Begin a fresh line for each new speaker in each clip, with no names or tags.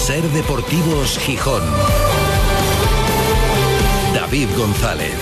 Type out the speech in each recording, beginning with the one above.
Ser Deportivos Gijón. David González.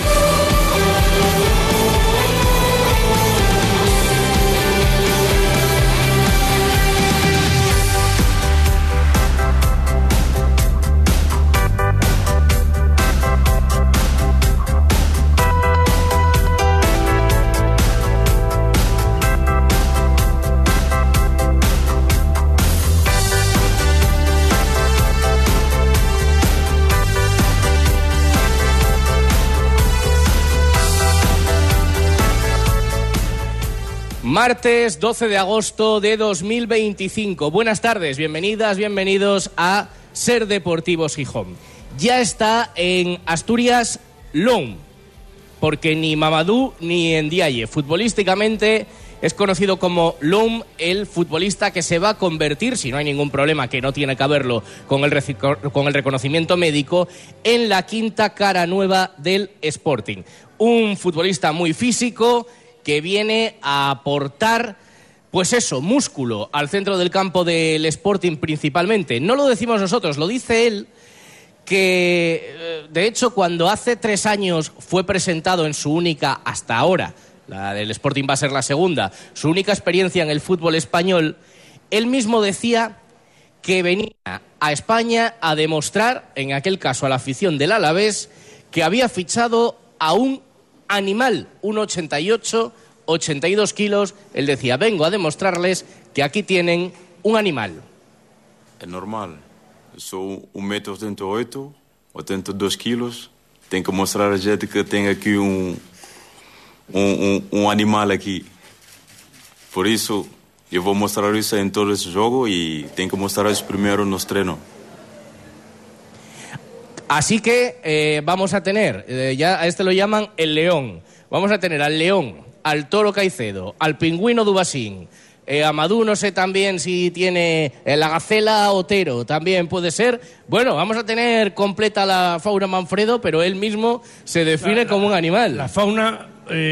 Martes 12 de agosto de 2025. Buenas tardes, bienvenidas, bienvenidos a Ser Deportivos Gijón. Ya está en Asturias Loum, porque ni Mamadou ni Ndiaye futbolísticamente es conocido como Loum, el futbolista que se va a convertir, si no hay ningún problema, que no tiene que haberlo con el reconocimiento médico, en la quinta cara nueva del Sporting. Un futbolista muy físico que viene a aportar, pues eso, músculo al centro del campo del Sporting principalmente. No lo decimos nosotros, lo dice él, que de hecho cuando hace 3 años fue presentado en su única, hasta ahora, la del Sporting va a ser la segunda, su única experiencia en el fútbol español, él mismo decía que venía a España a demostrar, en aquel caso a la afición del Alavés, que había fichado a un animal, 1,88, 82 kilos. Él decía, vengo a demostrarles que aquí tienen un animal.
É normal. Eu sou 1,88 m, 82 quilos. Tenho que mostrar a gente que tem aqui animal aqui. Por isso, eu vou mostrar isso em todo esse jogo e tenho que mostrar isso primeiro nos treinos.
Así que vamos a tener, ya a este lo llaman el León, vamos a tener al León, al Toro Caicedo, al Pingüino Dubasín, a Madú no sé también si tiene la Gacela Otero, también puede ser. Bueno, vamos a tener completa la fauna Manfredo, pero él mismo se define como un animal.
La fauna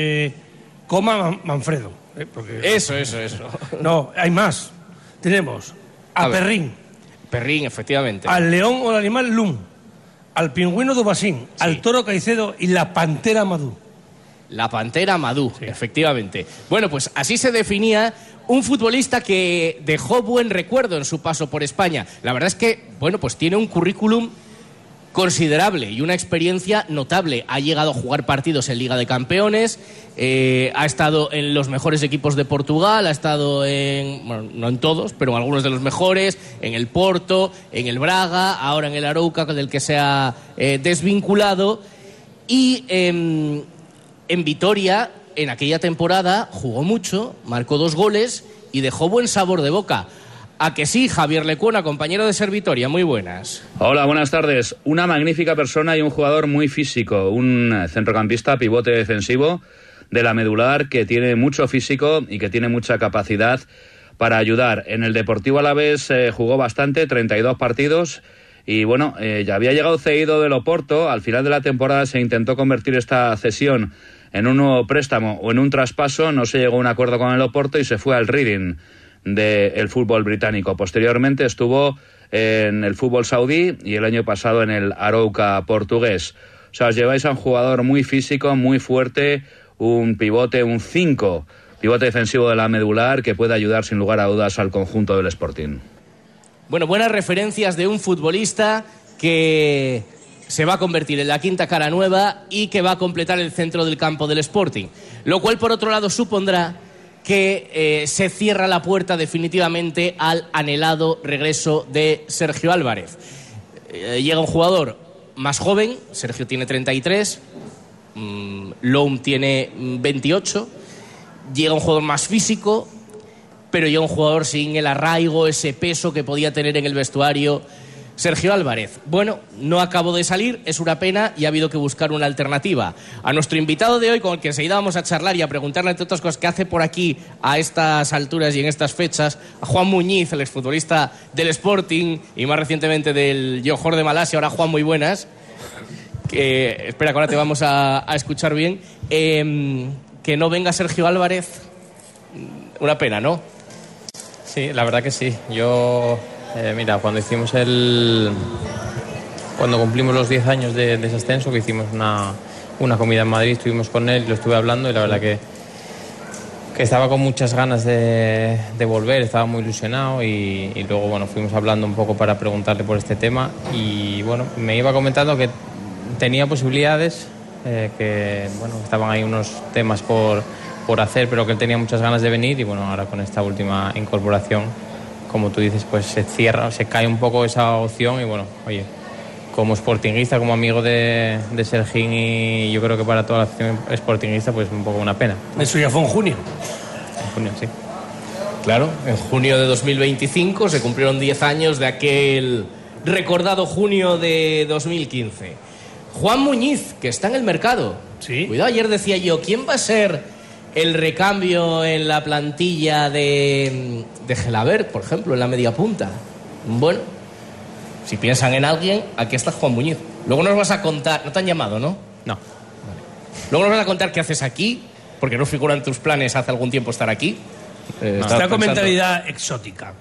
coma Manfredo. Porque...
Eso.
No, hay más. Tenemos a Perrín.
Perrín, efectivamente.
Al León o el animal Lum. Al Pingüino Dubasín, sí. Al Toro Caicedo y la Pantera Madú.
La Pantera Madú, sí. Efectivamente. Bueno, pues así se definía un futbolista que dejó buen recuerdo en su paso por España. La verdad es que, bueno, pues tiene un currículum considerable y una experiencia notable. Ha llegado a jugar partidos en Liga de Campeones, ha estado en los mejores equipos de Portugal, ha estado en, bueno, no en todos, pero en algunos de los mejores, en el Porto, en el Braga, ahora en el Arouca, del que se ha desvinculado. Y en Vitoria, en aquella temporada, jugó mucho, marcó 2 goles y dejó buen sabor de boca. ¿A que sí, Javier Lecuona, compañero de Ser Vitoria? Muy buenas.
Hola, buenas tardes. Una magnífica persona y un jugador muy físico, un centrocampista pivote defensivo de la Medular que tiene mucho físico y que tiene mucha capacidad para ayudar. En el Deportivo Alavés jugó bastante, 32 partidos y bueno, ya había llegado cedido del Oporto. Al final de la temporada se intentó convertir esta cesión en un nuevo préstamo o en un traspaso, no se llegó a un acuerdo con el Oporto y se fue al Reading del fútbol británico. Posteriormente estuvo en el fútbol saudí y el año pasado en el Arouca portugués. O sea, os lleváis a un jugador muy físico, muy fuerte, un pivote, un 5, pivote defensivo de la Medular que puede ayudar sin lugar a dudas al conjunto del Sporting.
Bueno, buenas referencias de un futbolista que se va a convertir en la quinta cara nueva y que va a completar el centro del campo del Sporting. Lo cual, por otro lado, supondrá que se cierra la puerta definitivamente al anhelado regreso de Sergio Álvarez. Llega un jugador más joven, Sergio tiene 33, Loum tiene 28, llega un jugador más físico, pero llega un jugador sin el arraigo, ese peso que podía tener en el vestuario Sergio Álvarez. Bueno, no acabó de salir, es una pena y ha habido que buscar una alternativa. A nuestro invitado de hoy, con el que enseguida vamos a charlar y a preguntarle, entre otras cosas, qué hace por aquí a estas alturas y en estas fechas, a Juan Muñiz, el exfutbolista del Sporting y más recientemente del Johor de Malasia. Ahora, Juan, muy buenas. Espera, que ahora te vamos a escuchar bien. Que no venga Sergio Álvarez, una pena, ¿no?
Sí, la verdad que sí. Yo Mira, cuando cumplimos los 10 años de ese ascenso, que hicimos una comida en Madrid, estuvimos con él, lo estuve hablando y la verdad que estaba con muchas ganas de volver, estaba muy ilusionado y luego, bueno, fuimos hablando un poco para preguntarle por este tema y, bueno, me iba comentando que tenía posibilidades, que, bueno, estaban ahí unos temas por hacer, pero que él tenía muchas ganas de venir y, bueno, ahora con esta última incorporación, como tú dices, pues se cae un poco esa opción y, bueno, oye, como sportinguista, como amigo de Sergín y yo creo que para toda la afición sportinguista, pues un poco una pena.
Eso ya fue en junio.
En junio, sí.
Claro, en junio de 2025 se cumplieron 10 años de aquel recordado junio de 2015. Juan Muñiz, que está en el mercado.
Sí.
Cuidado, ayer decía yo, ¿quién va a ser el recambio en la plantilla de Gelabert, por ejemplo, en la media punta? Bueno, si piensan en alguien, aquí está Juan Muñiz. Luego nos vas a contar... ¿No te han llamado, no?
No.
Vale. Luego nos vas a contar qué haces aquí, porque no figura en tus planes hace algún tiempo estar aquí.
Está con mentalidad exótica.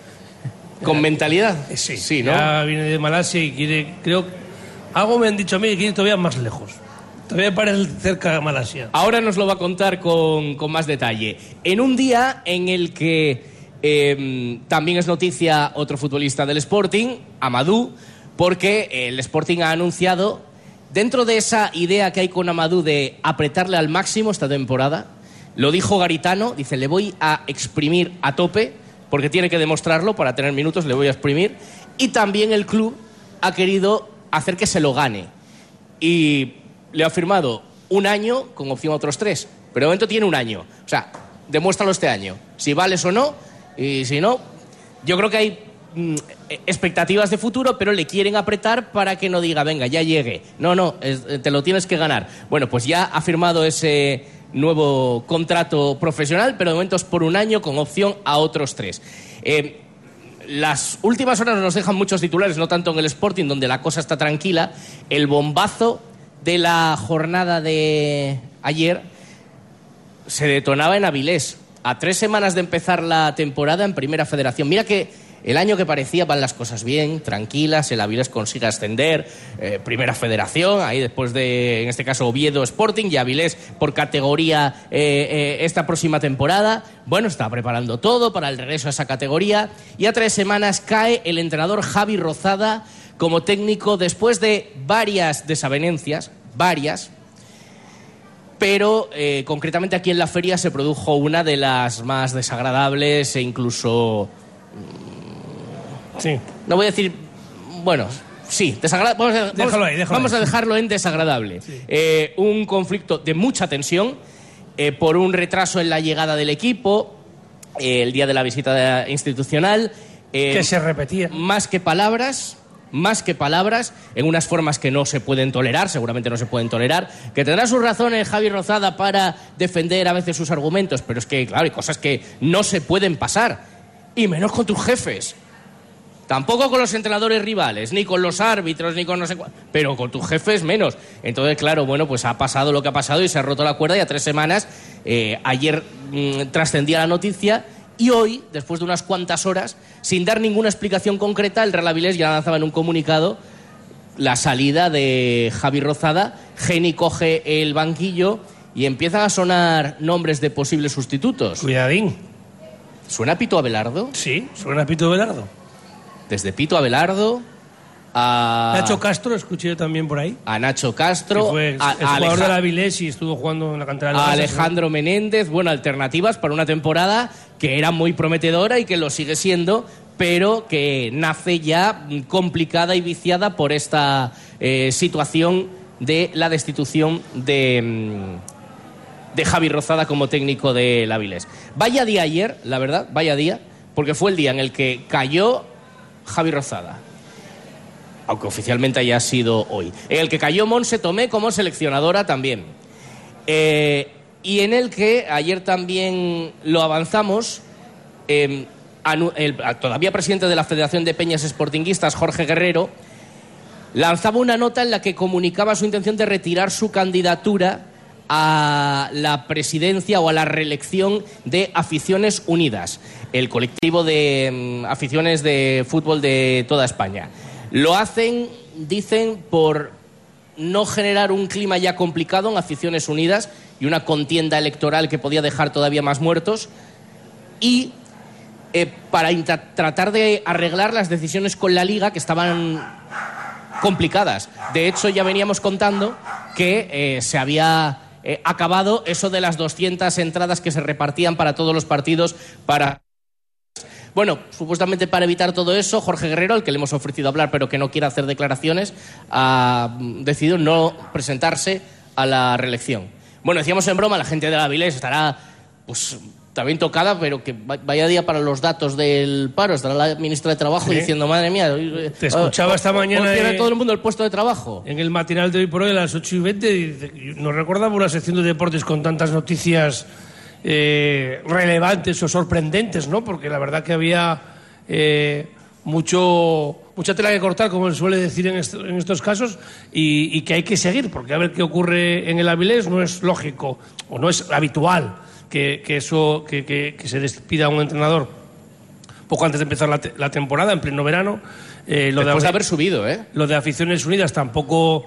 ¿Con mentalidad?
Sí.
Sí, ¿no?
Ya viene de Malasia y quiere... Creo... Algo me han dicho a mí que quiere todavía más lejos. Todavía parece cerca de Malasia.
Ahora nos lo va a contar con más detalle. En un día en el que también es noticia otro futbolista del Sporting, Amadou, porque el Sporting ha anunciado, dentro de esa idea que hay con Amadou de apretarle al máximo esta temporada, lo dijo Garitano, dice, le voy a exprimir a tope, porque tiene que demostrarlo, para tener minutos le voy a exprimir, y también el club ha querido hacer que se lo gane. Y le ha firmado un año con opción a otros 3. Pero de momento tiene un año. O sea, demuéstralo este año. Si vales o no. Y si no, yo creo que hay expectativas de futuro, pero le quieren apretar para que no diga, venga, ya llegue. No, te lo tienes que ganar. Bueno, pues ya ha firmado ese nuevo contrato profesional, pero de momento es por un año con opción a otros 3. Las últimas horas nos dejan muchos titulares, no tanto en el Sporting, donde la cosa está tranquila. El bombazo de la jornada de ayer se detonaba en Avilés, a 3 semanas de empezar la temporada en Primera Federación. Mira que el año que parecía van las cosas bien, tranquilas, el Avilés consigue ascender, Primera Federación, ahí después de, en este caso, Oviedo Sporting y Avilés por categoría esta próxima temporada. Bueno, está preparando todo para el regreso a esa categoría y a 3 semanas cae el entrenador Javi Rozada como técnico después de varias desavenencias, pero concretamente aquí en la feria se produjo una de las más desagradables e incluso...
Sí.
No voy a decir... Bueno, sí, desagradable. Vamos a dejarlo en desagradable. Sí. Un conflicto de mucha tensión por un retraso en la llegada del equipo, el día de la visita institucional.
Que se repetía.
Más que palabras, en unas formas que no se pueden tolerar, seguramente no se pueden tolerar, que tendrá sus razones Javi Rozada para defender a veces sus argumentos, pero es que, claro, hay cosas que no se pueden pasar, y menos con tus jefes. Tampoco con los entrenadores rivales, ni con los árbitros, ni con no sé cuál, pero con tus jefes menos. Entonces, claro, bueno, pues ha pasado lo que ha pasado y se ha roto la cuerda y a 3 semanas, ayer trascendía la noticia y hoy, después de unas cuantas horas, sin dar ninguna explicación concreta, el Real Avilés ya lanzaba en un comunicado la salida de Javi Rozada. Geni coge el banquillo y empiezan a sonar nombres de posibles sustitutos.
Cuidadín.
¿Suena Pito Abelardo?
Sí, suena Pito Abelardo.
Desde Pito Abelardo a...
Nacho Castro, escuché yo también por ahí.
A Nacho Castro.
Que fue el jugador del Avilés y estuvo jugando en la cantera de la
Alejandro Menéndez. Bueno, alternativas para una temporada que era muy prometedora y que lo sigue siendo, pero que nace ya complicada y viciada por esta situación de la destitución de Javi Rozada como técnico del Avilés. Vaya día ayer, la verdad, vaya día, porque fue el día en el que cayó Javi Rozada, aunque oficialmente haya sido hoy, en el que cayó Montse Tomé como seleccionadora también, y en el que ayer también lo avanzamos, el todavía presidente de la Federación de Peñas Sportinguistas, Jorge Guerrero, lanzaba una nota en la que comunicaba su intención de retirar su candidatura a la presidencia o a la reelección de Aficiones Unidas, el colectivo de aficiones de fútbol de toda España. Lo hacen, dicen, por no generar un clima ya complicado en Aficiones Unidas y una contienda electoral que podía dejar todavía más muertos, y para tratar de arreglar las decisiones con la Liga, que estaban complicadas. De hecho, ya veníamos contando que se había acabado eso de las 200 entradas que se repartían para todos los partidos para... Bueno, supuestamente para evitar todo eso, Jorge Guerrero, al que le hemos ofrecido hablar pero que no quiere hacer declaraciones, ha decidido no presentarse a la reelección. Bueno, decíamos en broma, la gente de la Avilés estará pues también tocada, pero que vaya día para los datos del paro. Estará la ministra de Trabajo diciendo, madre mía...
Te escuchaba esta mañana...
¿Pierde todo el mundo el puesto de trabajo?
En el matinal de hoy por hoy, a las 8:20, nos recordaba una sección de deportes con tantas noticias relevantes o sorprendentes, ¿no? Porque la verdad que había mucha tela que cortar, como se suele decir en estos casos, y que hay que seguir, porque a ver qué ocurre en el Avilés. No es lógico o no es habitual que se despida a un entrenador poco antes de empezar la temporada, en pleno verano.
Después de haber subido,
Lo de Aficiones Unidas tampoco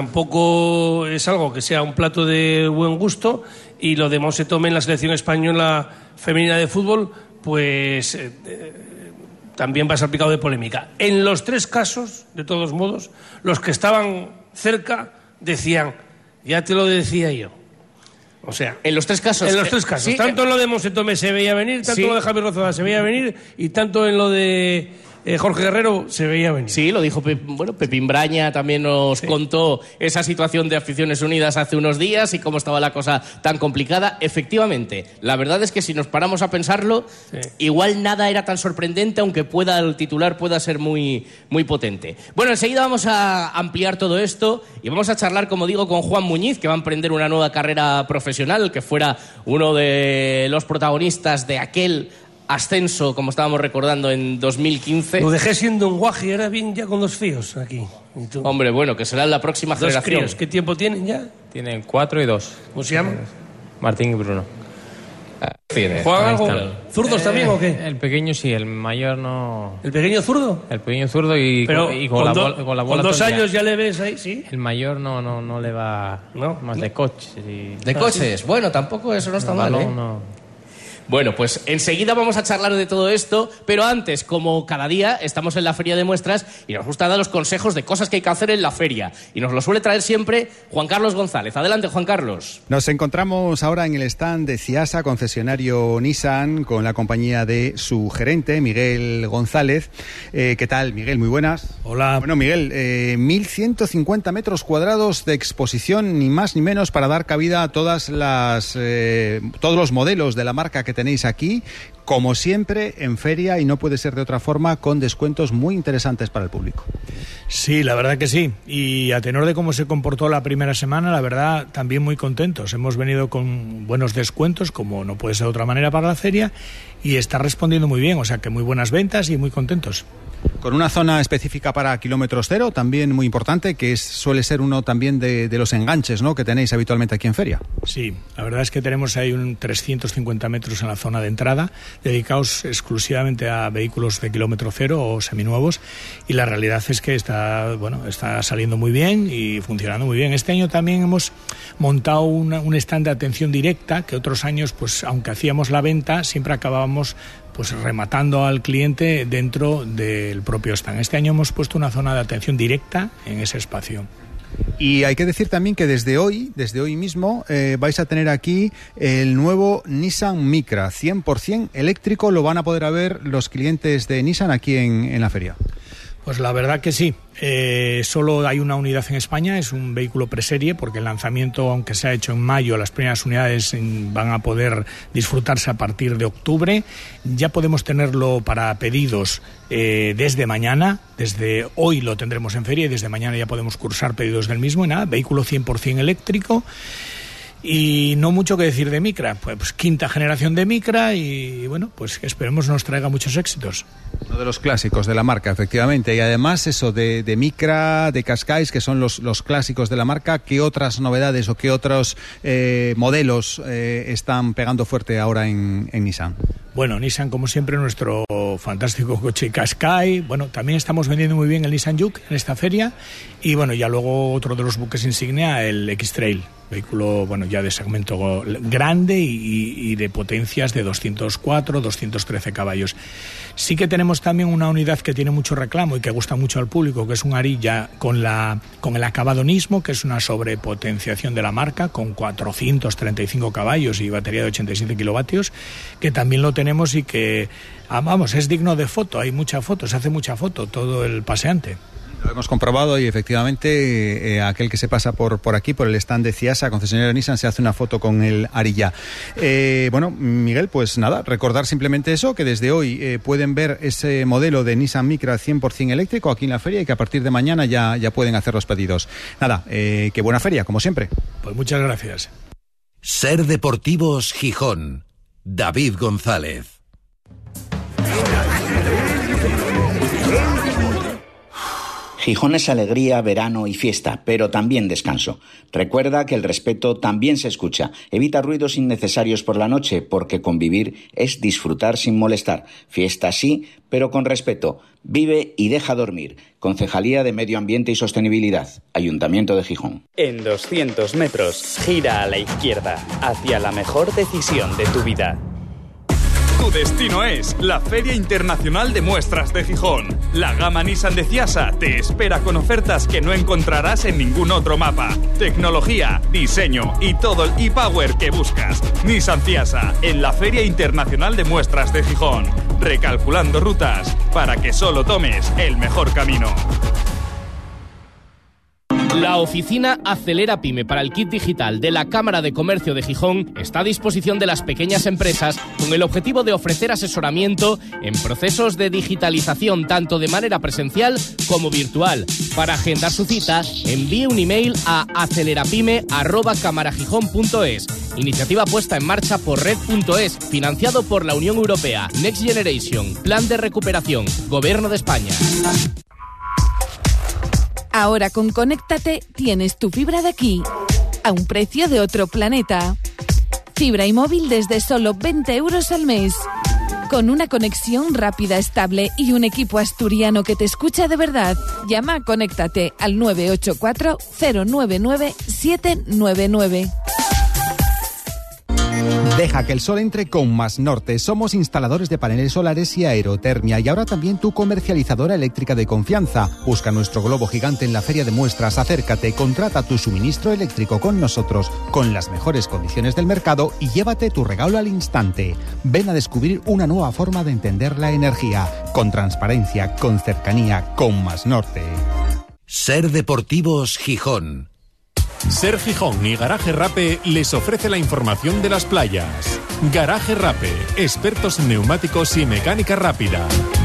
es algo que sea un plato de buen gusto, y lo de Monse Tomé en la selección española femenina de fútbol, pues también va a ser picado de polémica. En los tres casos, de todos modos, los que estaban cerca decían, ya te lo decía yo. O sea,
en los tres casos.
Sí, tanto en lo de Monse Tomé se veía venir, tanto en lo de Javier Rozada se veía venir, y tanto en lo de Jorge Guerrero se veía venir.
Sí, lo dijo Pepín Braña, también nos contó esa situación de Aficiones Unidas hace unos días y cómo estaba la cosa tan complicada. Efectivamente, la verdad es que si nos paramos a pensarlo, igual nada era tan sorprendente, aunque el titular pueda ser muy, muy potente. Bueno, enseguida vamos a ampliar todo esto y vamos a charlar, como digo, con Juan Muñiz, que va a emprender una nueva carrera profesional, que fuera uno de los protagonistas de aquel ascenso, como estábamos recordando, en 2015.
Lo dejé siendo un guaji, era bien ya con dos fíos aquí.
Hombre, bueno, que será la próxima generación.
Críos. ¿Qué tiempo tienen ya?
Tienen 4 y 2.
¿Cómo se llaman?
Martín y Bruno.
¿Juegan algo? ¿Zurdos también o qué?
El pequeño sí, el mayor no.
¿El pequeño zurdo?
El pequeño zurdo y con la bola.
Con 2 años ya le ves ahí, ¿sí?
El mayor no le va más de coches.
¿De coches? Bueno, tampoco eso no está mal,
No.
Bueno, pues enseguida vamos a charlar de todo esto, pero antes, como cada día, estamos en la Feria de Muestras y nos gusta dar los consejos de cosas que hay que hacer en la feria. Y nos lo suele traer siempre Juan Carlos González. Adelante, Juan Carlos.
Nos encontramos ahora en el stand de Ciasa, concesionario Nissan, con la compañía de su gerente, Miguel González. ¿Qué tal, Miguel? Muy buenas.
Hola.
Bueno, Miguel, 1.150 metros cuadrados de exposición, ni más ni menos, para dar cabida a todos los modelos de la marca que tenéis aquí, como siempre en feria, y no puede ser de otra forma, con descuentos muy interesantes para el público.
Sí, la verdad que sí, y a tenor de cómo se comportó la primera semana, la verdad también muy contentos. Hemos venido con buenos descuentos, como no puede ser de otra manera, para la feria, y está respondiendo muy bien, o sea que muy buenas ventas y muy contentos.
Con una zona específica para kilómetros cero, también muy importante, que suele ser uno también de los enganches, ¿no?, que tenéis habitualmente aquí en feria.
Sí, la verdad es que tenemos ahí 350 metros en la zona de entrada, dedicados exclusivamente a vehículos de kilómetro cero o seminuevos, y la realidad es que está saliendo muy bien y funcionando muy bien. Este año también hemos montado un stand de atención directa, que otros años, pues aunque hacíamos la venta, siempre acabábamos pues rematando al cliente dentro del propio stand. Este año hemos puesto una zona de atención directa en ese espacio.
Y hay que decir también que desde hoy mismo vais a tener aquí el nuevo Nissan Micra 100% eléctrico. Lo van a poder ver los clientes de Nissan aquí en la feria.
Pues la verdad que sí. Solo hay una unidad en España, es un vehículo preserie, porque el lanzamiento, aunque se ha hecho en mayo, las primeras unidades van a poder disfrutarse a partir de octubre. Ya podemos tenerlo para pedidos desde mañana, desde hoy lo tendremos en feria y desde mañana ya podemos cursar pedidos del mismo. Y nada, vehículo 100% eléctrico. Y no mucho que decir de Micra, pues quinta generación de Micra y bueno, pues que esperemos nos traiga muchos éxitos.
Uno de los clásicos de la marca, efectivamente, y además eso de Micra, de Qashqai, que son los clásicos de la marca. ¿Qué otras novedades o qué otros modelos están pegando fuerte ahora en Nissan?
Bueno, Nissan, como siempre, nuestro fantástico coche Qashqai. Bueno, también estamos vendiendo muy bien el Nissan Juke en esta feria. Y bueno, ya luego otro de los buques insignia, el X-Trail. Vehículo, bueno, ya de segmento grande y de potencias de 204, 213 caballos. Sí que tenemos también una unidad que tiene mucho reclamo y que gusta mucho al público, que es un Ariya con el acabado Nismo, que es una sobrepotenciación de la marca, con 435 caballos y batería de 87 kilovatios, que también lo tenemos y que, vamos, es digno de foto. Hay mucha foto, se hace mucha foto todo el paseante.
Lo hemos comprobado y efectivamente aquel que se pasa por aquí, por el stand de Ciasa, concesionario Nissan, se hace una foto con el Ariya. Bueno, Miguel, pues nada, recordar simplemente eso, que desde hoy pueden ver ese modelo de Nissan Micra 100% eléctrico aquí en la feria y que a partir de mañana ya pueden hacer los pedidos. Nada, que buena feria, como siempre.
Pues muchas gracias.
Ser Deportivos Gijón. David González.
Gijón es alegría, verano y fiesta, pero también descanso. Recuerda que el respeto también se escucha. Evita ruidos innecesarios por la noche, porque convivir es disfrutar sin molestar. Fiesta sí, pero con respeto. Vive y deja dormir. Concejalía de Medio Ambiente y Sostenibilidad. Ayuntamiento de Gijón.
En 200 metros, gira a la izquierda, hacia la mejor decisión de tu vida.
Tu destino es la Feria Internacional de Muestras de Gijón. La gama Nissan de Ciasa te espera con ofertas que no encontrarás en ningún otro mapa. Tecnología, diseño y todo el e-power que buscas. Nissan Ciasa, en la Feria Internacional de Muestras de Gijón. Recalculando rutas para que solo tomes el mejor camino.
La oficina Acelera Pyme para el kit digital de la Cámara de Comercio de Gijón está a disposición de las pequeñas empresas con el objetivo de ofrecer asesoramiento en procesos de digitalización tanto de manera presencial como virtual. Para agendar su cita, envíe un email a acelerapyme@camaragijón.es. Iniciativa puesta en marcha por Red.es, financiado por la Unión Europea, Next Generation, Plan de Recuperación, Gobierno de España.
Ahora con Conéctate tienes tu fibra de aquí, a un precio de otro planeta. Fibra y móvil desde solo 20 euros al mes. Con una conexión rápida, estable y un equipo asturiano que te escucha de verdad. Llama a Conéctate al 984 099 799.
Deja que el sol entre con Más Norte. Somos instaladores de paneles solares y aerotermia y ahora también tu comercializadora eléctrica de confianza. Busca nuestro globo gigante en la feria de muestras, acércate, contrata tu suministro eléctrico con nosotros con las mejores condiciones del mercado y llévate tu regalo al instante. Ven a descubrir una nueva forma de entender la energía, con transparencia, con cercanía, con Más Norte.
Ser Deportivos Gijón.
Ser Gijón y Garaje Rape les ofrece la información de las playas. Garaje Rape, expertos en neumáticos y mecánica rápida.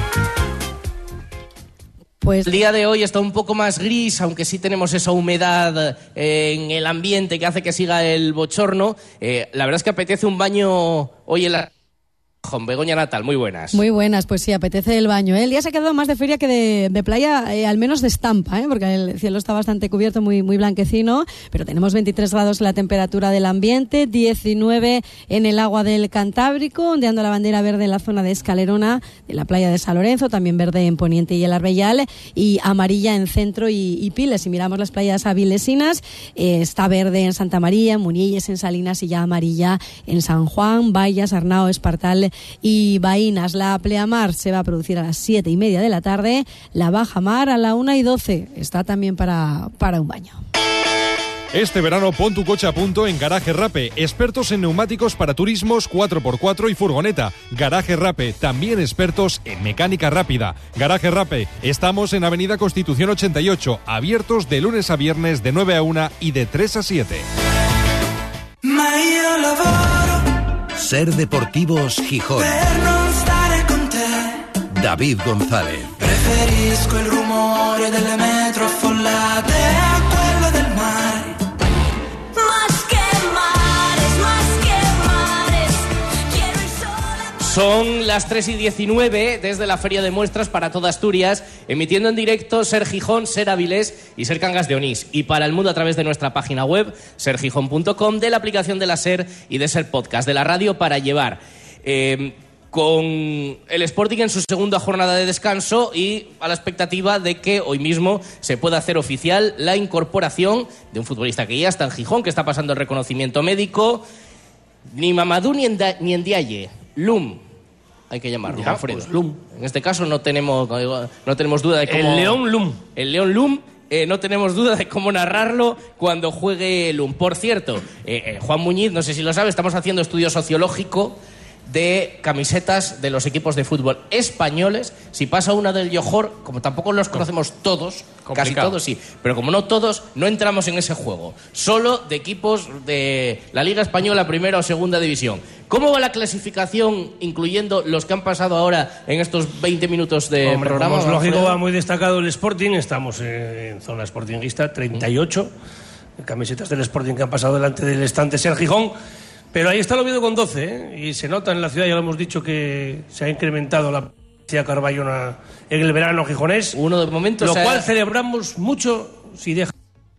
Pues el día de hoy está un poco más gris, aunque sí tenemos esa humedad en el ambiente que hace que siga el bochorno. La verdad es que apetece un baño hoy en la... Begoña Natal, muy buenas.
Muy buenas, pues sí, apetece el baño. El día se ha quedado más de feria que de playa, al menos de estampa, porque el cielo está bastante cubierto, muy blanquecino, pero tenemos 23 grados la temperatura del ambiente, 19 en el agua del Cantábrico, ondeando la bandera verde en la zona de Escalerona, de la playa de San Lorenzo, también verde en Poniente y el Arbellal, y amarilla en Centro y Piles. Si miramos las playas avilesinas, está verde en Santa María, en Munielles, en Salinas y ya amarilla en San Juan, Bayas, Arnao, Espartal y Baínas. La pleamar se va a producir a las 7:30 de la tarde, la bajamar a la 1:12. Está también para un baño.
Este verano pon tu coche a punto en Garaje Rape, expertos en neumáticos para turismos 4x4 y furgoneta. Garaje Rape, también expertos en mecánica rápida. Garaje Rape, estamos en Avenida Constitución 88, abiertos de lunes a viernes de 9 a 1 y de 3 a 7.
Ser Deportivos Gijón. David González.
Preferisco il rumore delle metro affollate a quello del mare. Más que más.
Son las 3:19 desde la Feria de Muestras para toda Asturias, emitiendo en directo Ser Gijón, Ser Avilés y Ser Cangas de Onís. Y para el mundo a través de nuestra página web, sergijón.com, de la aplicación de la Ser y de Ser Podcast, de la radio para llevar. Con el Sporting en su segunda jornada de descanso y a la expectativa de que hoy mismo se pueda hacer oficial la incorporación de un futbolista que ya está en Gijón, que está pasando el reconocimiento médico. Ni Mamadou ni Ndiaye, Lum, hay que llamarlo,
ya,
Alfredo.
Pues Lum.
En este caso no tenemos duda de cómo...
El León Lum.
El León Lum, no tenemos duda de cómo narrarlo cuando juegue Lum. Por cierto, Juan Muñiz, no sé si lo sabe, estamos haciendo estudio sociológico de camisetas de los equipos de fútbol españoles. Si pasa una del Johor, como tampoco los conocemos todos, casi todos sí, pero como no todos, no entramos en ese juego. Solo de equipos de la Liga Española, primera o segunda división. ¿Cómo va la clasificación, incluyendo los que han pasado ahora en estos 20 minutos de programa?
Como es lógico, va muy destacado el Sporting. Estamos en zona sportinguista, 38 camisetas del Sporting que han pasado delante del estante Ser Gijón. Pero ahí está el Oviedo con 12, ¿eh? Y se nota en la ciudad, ya lo hemos dicho, que se ha incrementado la presencia carballona en el verano gijonés.
Uno de momento,
lo cual celebramos mucho si deja.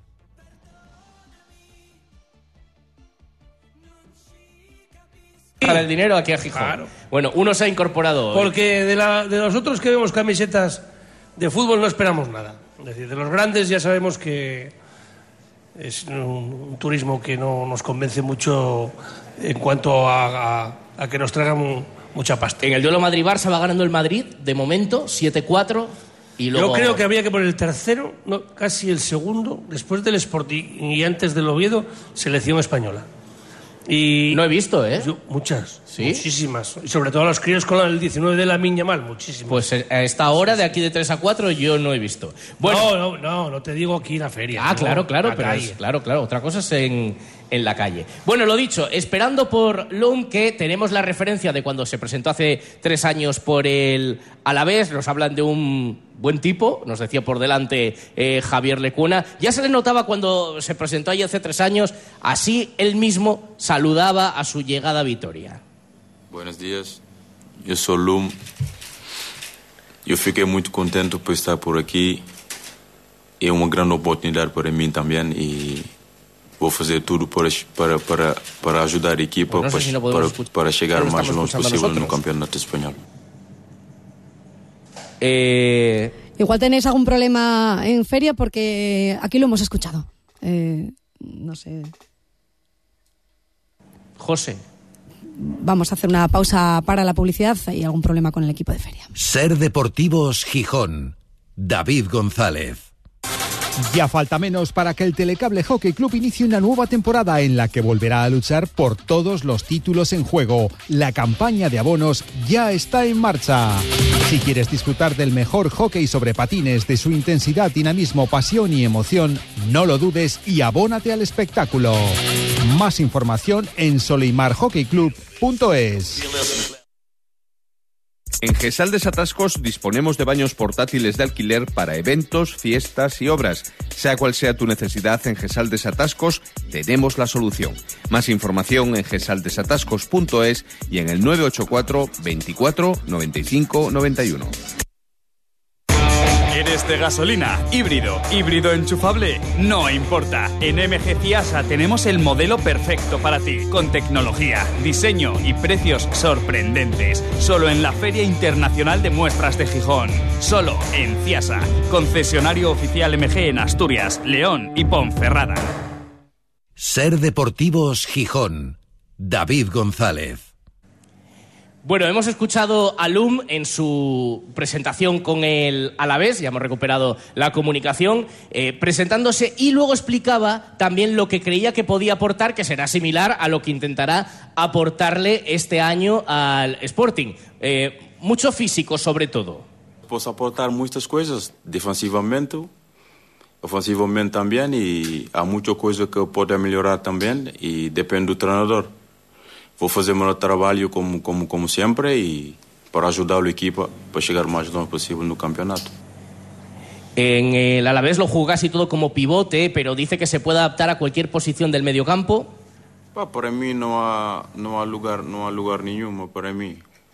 Para el dinero aquí a Gijón. Claro. Bueno, uno se ha incorporado hoy.
Porque de los otros que vemos camisetas de fútbol no esperamos nada. Es decir, de los grandes ya sabemos que es un turismo que no nos convence mucho en cuanto a que nos traigan mucha pasta.
En el duelo Madrid-Barça va ganando el Madrid, de momento, 7-4. Y luego...
Yo creo que habría que poner el tercero, no, casi el segundo, después del Sporting y antes del Oviedo, selección española. Y
no he visto, ¿eh?
Muchas,
¿sí?
Muchísimas. Y sobre todo los críos con el 19 de Lamine Yamal, muchísimas.
Pues a esta hora, de aquí de 3 a 4, yo no he visto.
Bueno, no te digo aquí en la feria.
Ah,
no,
claro, pero claro, otra cosa es en la calle. Bueno, lo dicho, esperando por Lum, que tenemos la referencia de cuando se presentó hace 3 años por el Alavés. Nos hablan de un buen tipo, nos decía por delante Javier Lecuona. Ya se le notaba cuando se presentó allí hace 3 años, así él mismo saludaba a su llegada a Vitoria.
Buenos días, yo soy Lum. Yo fiquei muito contente por estar por aquí. É uma grande oportunidade para mim também e vou fazer tudo para ajudar a equipa para chegar o mais longe possível no campeonato español.
Igual tenéis algún problema en feria porque aquí lo hemos escuchado. No sé.
José.
Vamos a hacer una pausa para la publicidad. ¿Hay algún problema con el equipo de feria?
Ser Deportivos Gijón. David González.
Ya falta menos para que el Telecable Hockey Club inicie una nueva temporada en la que volverá a luchar por todos los títulos en juego. La campaña de abonos ya está en marcha. Si quieres disfrutar del mejor hockey sobre patines, de su intensidad, dinamismo, pasión y emoción, no lo dudes y abónate al espectáculo. Más información en soleimarhockeyclub.es.
En Gesal Desatascos disponemos de baños portátiles de alquiler para eventos, fiestas y obras. Sea cual sea tu necesidad, en Gesal Desatascos tenemos la solución. Más información en gesaldesatascos.es y en el 984 24 95 91.
¿Eres de gasolina, híbrido enchufable? No importa. En MG Ciasa tenemos el modelo perfecto para ti, con tecnología, diseño y precios sorprendentes. Solo en la Feria Internacional de Muestras de Gijón. Solo en Ciasa, concesionario oficial MG en Asturias, León y Ponferrada.
Ser Deportivos Gijón. David González.
Bueno, hemos escuchado a Lum en su presentación con el Alavés, ya hemos recuperado la comunicación, presentándose, y luego explicaba también lo que creía que podía aportar, que será similar a lo que intentará aportarle este año al Sporting. Mucho físico, sobre todo.
Puedo aportar muchas cosas, defensivamente, ofensivamente también, y hay muchas cosas que puedo mejorar también, y depende del entrenador. Vou fazer o meu trabalho como sempre e para ajudar a equipa para chegar o mais longe possível no campeonato.
En el Alavés lo jugó casi todo como pivote, pero dice que se puede adaptar a cualquier posición del mediocampo.
Para mí no há lugar nenhum para mí.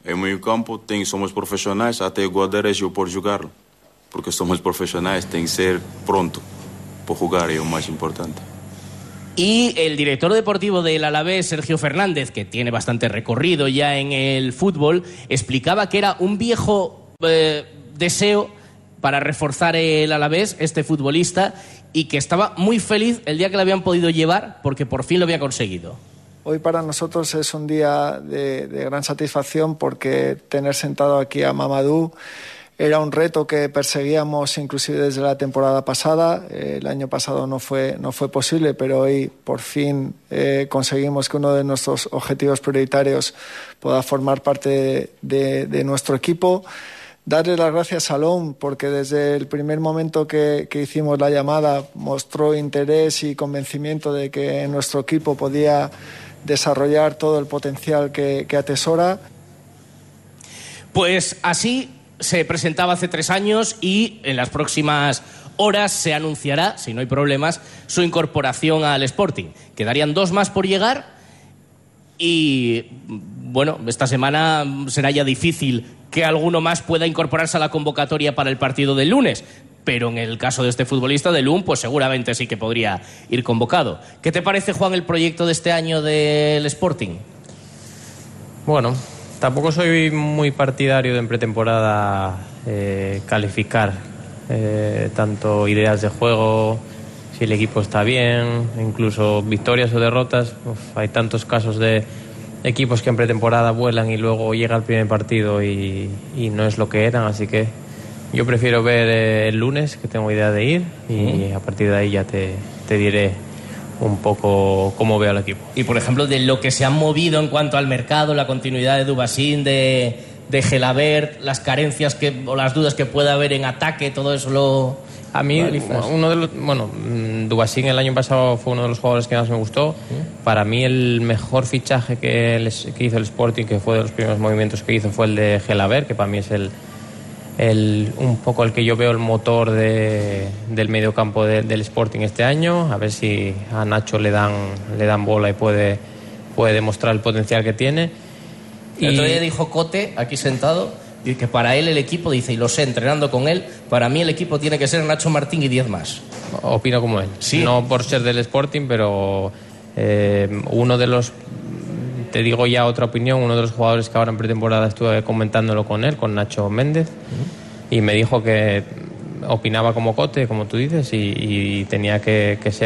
Em meio campo somos profissionais, até agora eu posso jogar, porque somos profissionais, tem que ser pronto para jugar, é o más importante.
Y el director deportivo del Alavés, Sergio Fernández, que tiene bastante recorrido ya en el fútbol, explicaba que era un viejo deseo para reforzar el Alavés, este futbolista, y que estaba muy feliz el día que lo habían podido llevar porque por fin lo había conseguido.
Hoy para nosotros es un día de gran satisfacción porque tener sentado aquí a Mamadou era un reto que perseguíamos inclusive desde la temporada pasada. El año pasado no fue posible, pero hoy por fin conseguimos que uno de nuestros objetivos prioritarios pueda formar parte de nuestro equipo. Darle las gracias a Loum porque desde el primer momento que hicimos la llamada mostró interés y convencimiento de que nuestro equipo podía desarrollar todo el potencial que atesora.
Pues así se presentaba hace 3 años y en las próximas horas se anunciará, si no hay problemas, su incorporación al Sporting. Quedarían 2 más por llegar y, bueno, esta semana será ya difícil que alguno más pueda incorporarse a la convocatoria para el partido del lunes. Pero en el caso de este futbolista de Loum, pues seguramente sí que podría ir convocado. ¿Qué te parece, Juan, el proyecto de este año del Sporting?
Bueno, tampoco soy muy partidario de en pretemporada calificar tanto ideas de juego, si el equipo está bien, incluso victorias o derrotas. Hay tantos casos de equipos que en pretemporada vuelan y luego llega el primer partido y no es lo que eran, así que yo prefiero ver el lunes, que tengo idea de ir, y a partir de ahí ya te diré un poco cómo veo al equipo.
Y, por ejemplo, de lo que se han movido en cuanto al mercado, la continuidad de Dubasín, de Gelabert, las carencias o las dudas que pueda haber en ataque, todo eso lo...
A mí, Dubasín el año pasado fue uno de los jugadores que más me gustó. Para mí el mejor fichaje que hizo el Sporting, que fue de los primeros movimientos que hizo, fue el de Gelabert, que para mí es un poco el que yo veo el motor del mediocampo del Sporting este año. A ver si a Nacho le dan bola y puede demostrar el potencial que tiene.
El otro día dijo Cote, aquí sentado, que para él el equipo, dice, y lo sé, entrenando con él, para mí el equipo tiene que ser Nacho Martín y 10 más.
Opino como él. ¿Sí? No por ser del Sporting, pero uno de los... Te digo ya otra opinión, uno de los jugadores que ahora en pretemporada estuve comentándolo con él, con Nacho Méndez, y me dijo que opinaba como Cote, como tú dices, y tenía que ser,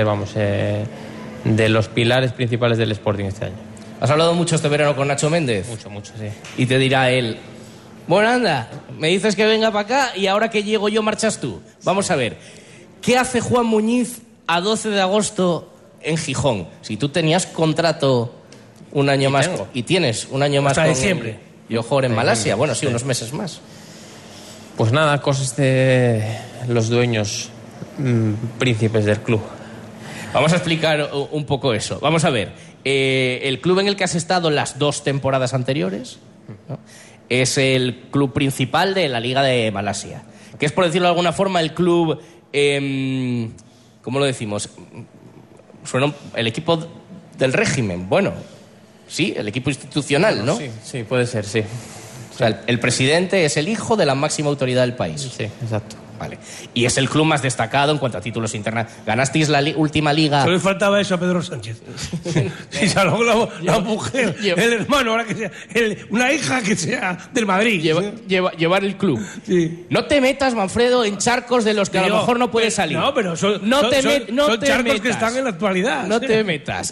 de los pilares principales del Sporting este año.
¿Has hablado mucho este verano con Nacho Méndez?
Mucho, sí.
Y te dirá él, bueno, anda, me dices que venga para acá y ahora que llego yo marchas tú. Vamos a ver, ¿qué hace Juan Muñiz a 12 de agosto en Gijón? Si tú tenías contrato un año más y tienes un año más
hasta diciembre.
Johor en Malasia, bueno, sí, unos meses más.
Pues nada, cosas de los dueños príncipes del club.
Vamos a explicar un poco eso. Vamos a ver, el club en el que has estado las 2 temporadas anteriores, ¿no?, es el club principal de la Liga de Malasia, que es, por decirlo de alguna forma, el club, ¿cómo lo decimos? Suena el equipo del régimen, bueno, sí, el equipo institucional, ¿no?
Sí, puede ser, sí.
O sea, el presidente es el hijo de la máxima autoridad del país.
Sí, exacto.
Vale. Y es el club más destacado en cuanto a títulos internacionales. Ganasteis la última liga...
Solo le faltaba eso a Pedro Sánchez. Si salvo la mujer, el hermano, ahora que sea una hija que sea del Madrid.
Llevar el club.
Sí.
No te metas, Manfredo, en charcos de los que a lo mejor no puedes salir.
No, pero son charcos que están en la actualidad.
No te metas.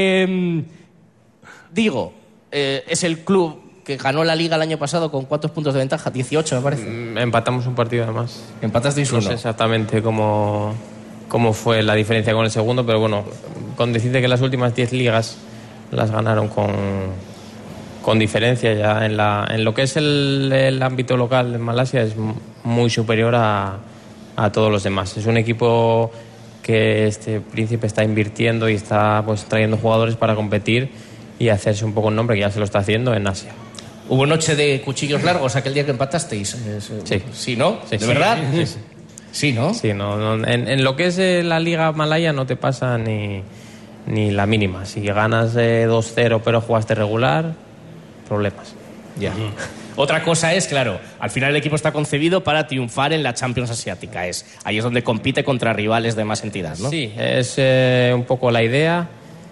Digo, es el club que ganó la Liga el año pasado con ¿cuántos puntos de ventaja? 18, me parece.
Empatamos un partido además.
¿Empatasteis uno?
No sé exactamente cómo fue la diferencia con el segundo, pero bueno, con decirte que las últimas 10 ligas las ganaron con diferencia ya en lo que es el ámbito local de Malasia, es muy superior a todos los demás. Es un equipo que este príncipe está invirtiendo y está pues trayendo jugadores para competir y hacerse un poco un nombre, que ya se lo está haciendo en Asia.
¿Hubo noche de cuchillos largos aquel día que empatasteis?
Sí.
¿Sí, no?
Sí,
¿De verdad?
Sí.
Sí, ¿no?
Sí, no. En lo que es la Liga Malaya no te pasa ni la mínima. Si ganas 2-0 pero jugaste regular, problemas.
Ya. Otra cosa es, claro, al final el equipo está concebido para triunfar en la Champions Asiática. Ahí es donde compite contra rivales de más entidad, ¿no?
Sí, es un poco la idea.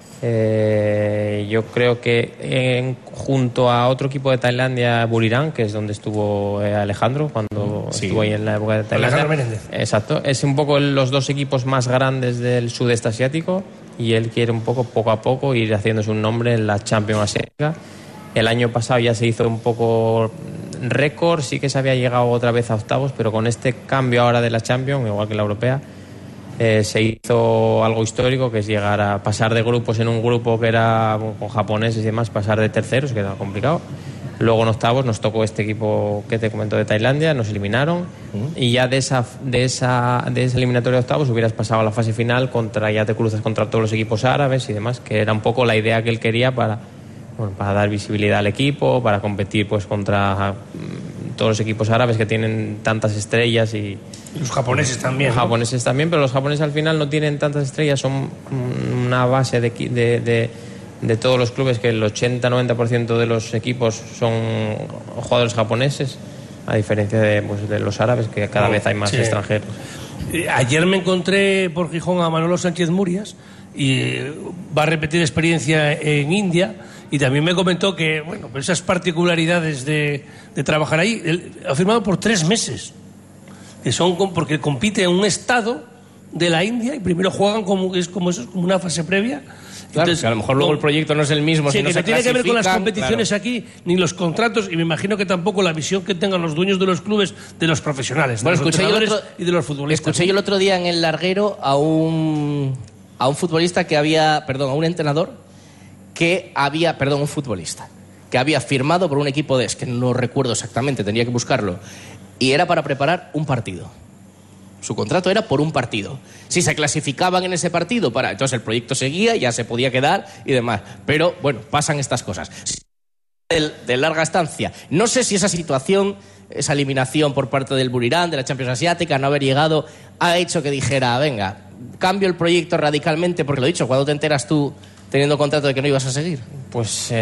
Yo creo que junto a otro equipo de Tailandia, Buriram, que es donde estuvo Alejandro cuando estuvo ahí en la época de Tailandia.
Alejandro Menéndez.
Exacto, es un poco los dos equipos más grandes del sudeste asiático y él quiere un poco a poco ir haciéndose un nombre en la Champions Asiática. El año pasado ya se hizo un poco récord, sí que se había llegado otra vez a octavos, pero con este cambio ahora de la Champions, igual que la europea, se hizo algo histórico, que es llegar a pasar de grupos en un grupo que era con japoneses y demás, pasar de terceros, que era complicado. Luego en octavos nos tocó este equipo que te comento de Tailandia, nos eliminaron y ya de esa eliminatoria de octavos hubieras pasado a la fase final, ya te cruzas contra todos los equipos árabes y demás, que era un poco la idea que él quería para dar visibilidad al equipo, para competir pues contra todos los equipos árabes que tienen tantas estrellas y
los japoneses también.
Los japoneses también, pero los japoneses al final no tienen tantas estrellas, son una base de todos los clubes, que el 80-90% de los equipos son jugadores japoneses, a diferencia de los árabes, que cada vez hay más extranjeros.
Ayer me encontré por Gijón a Manolo Sánchez Murias y va a repetir experiencia en India. Y también me comentó que, bueno, pues esas particularidades de trabajar ahí, él ha firmado por 3 meses, que son porque compite en un estado de la India y primero juegan como una fase previa.
Claro, entonces, a lo mejor luego el proyecto no es el mismo.
Sí,
si no
que
se
no tiene que ver con las competiciones
claro.
aquí, ni los contratos, y me imagino que tampoco la visión que tengan los dueños de los clubes de los profesionales,
bueno,
de los entrenadores y de los futbolistas.
Escuché yo el otro día en el larguero a un futbolista que había, a un entrenador que había, un futbolista, que había firmado por un equipo es que no recuerdo exactamente, tendría que buscarlo, y era para preparar un partido. Su contrato era por un partido. Si se clasificaban en ese partido, entonces el proyecto seguía, ya se podía quedar y demás. Pero, bueno, pasan estas cosas. De larga estancia. No sé si esa situación, esa eliminación por parte del Buriram, de la Champions Asiática, no haber llegado, ha hecho que dijera, venga, cambio el proyecto radicalmente, porque lo he dicho, ¿cuándo te enteras tú teniendo contrato de que no ibas a seguir?
Pues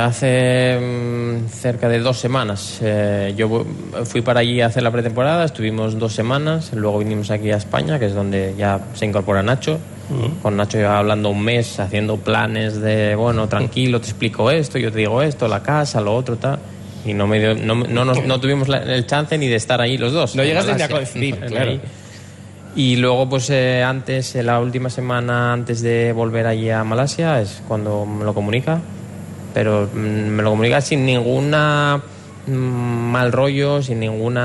hace cerca de 2 semanas. Yo fui para allí a hacer la pretemporada, estuvimos 2 semanas, luego vinimos aquí a España, que es donde ya se incorpora Nacho. Con Nacho ya hablando un mes, haciendo planes de, bueno, tranquilo, te explico esto, yo te digo esto, la casa, lo otro, tal. Y no tuvimos el chance ni de estar ahí los dos.
No llegaste ni a coincidir, claro.
Y luego, pues antes, la última semana antes de volver allí a Malasia, es cuando me lo comunica. Pero me lo comunica sin ninguna mal rollo, sin ningún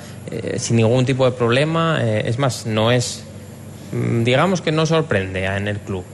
tipo de problema. Es más, no es, digamos que no sorprende en el club.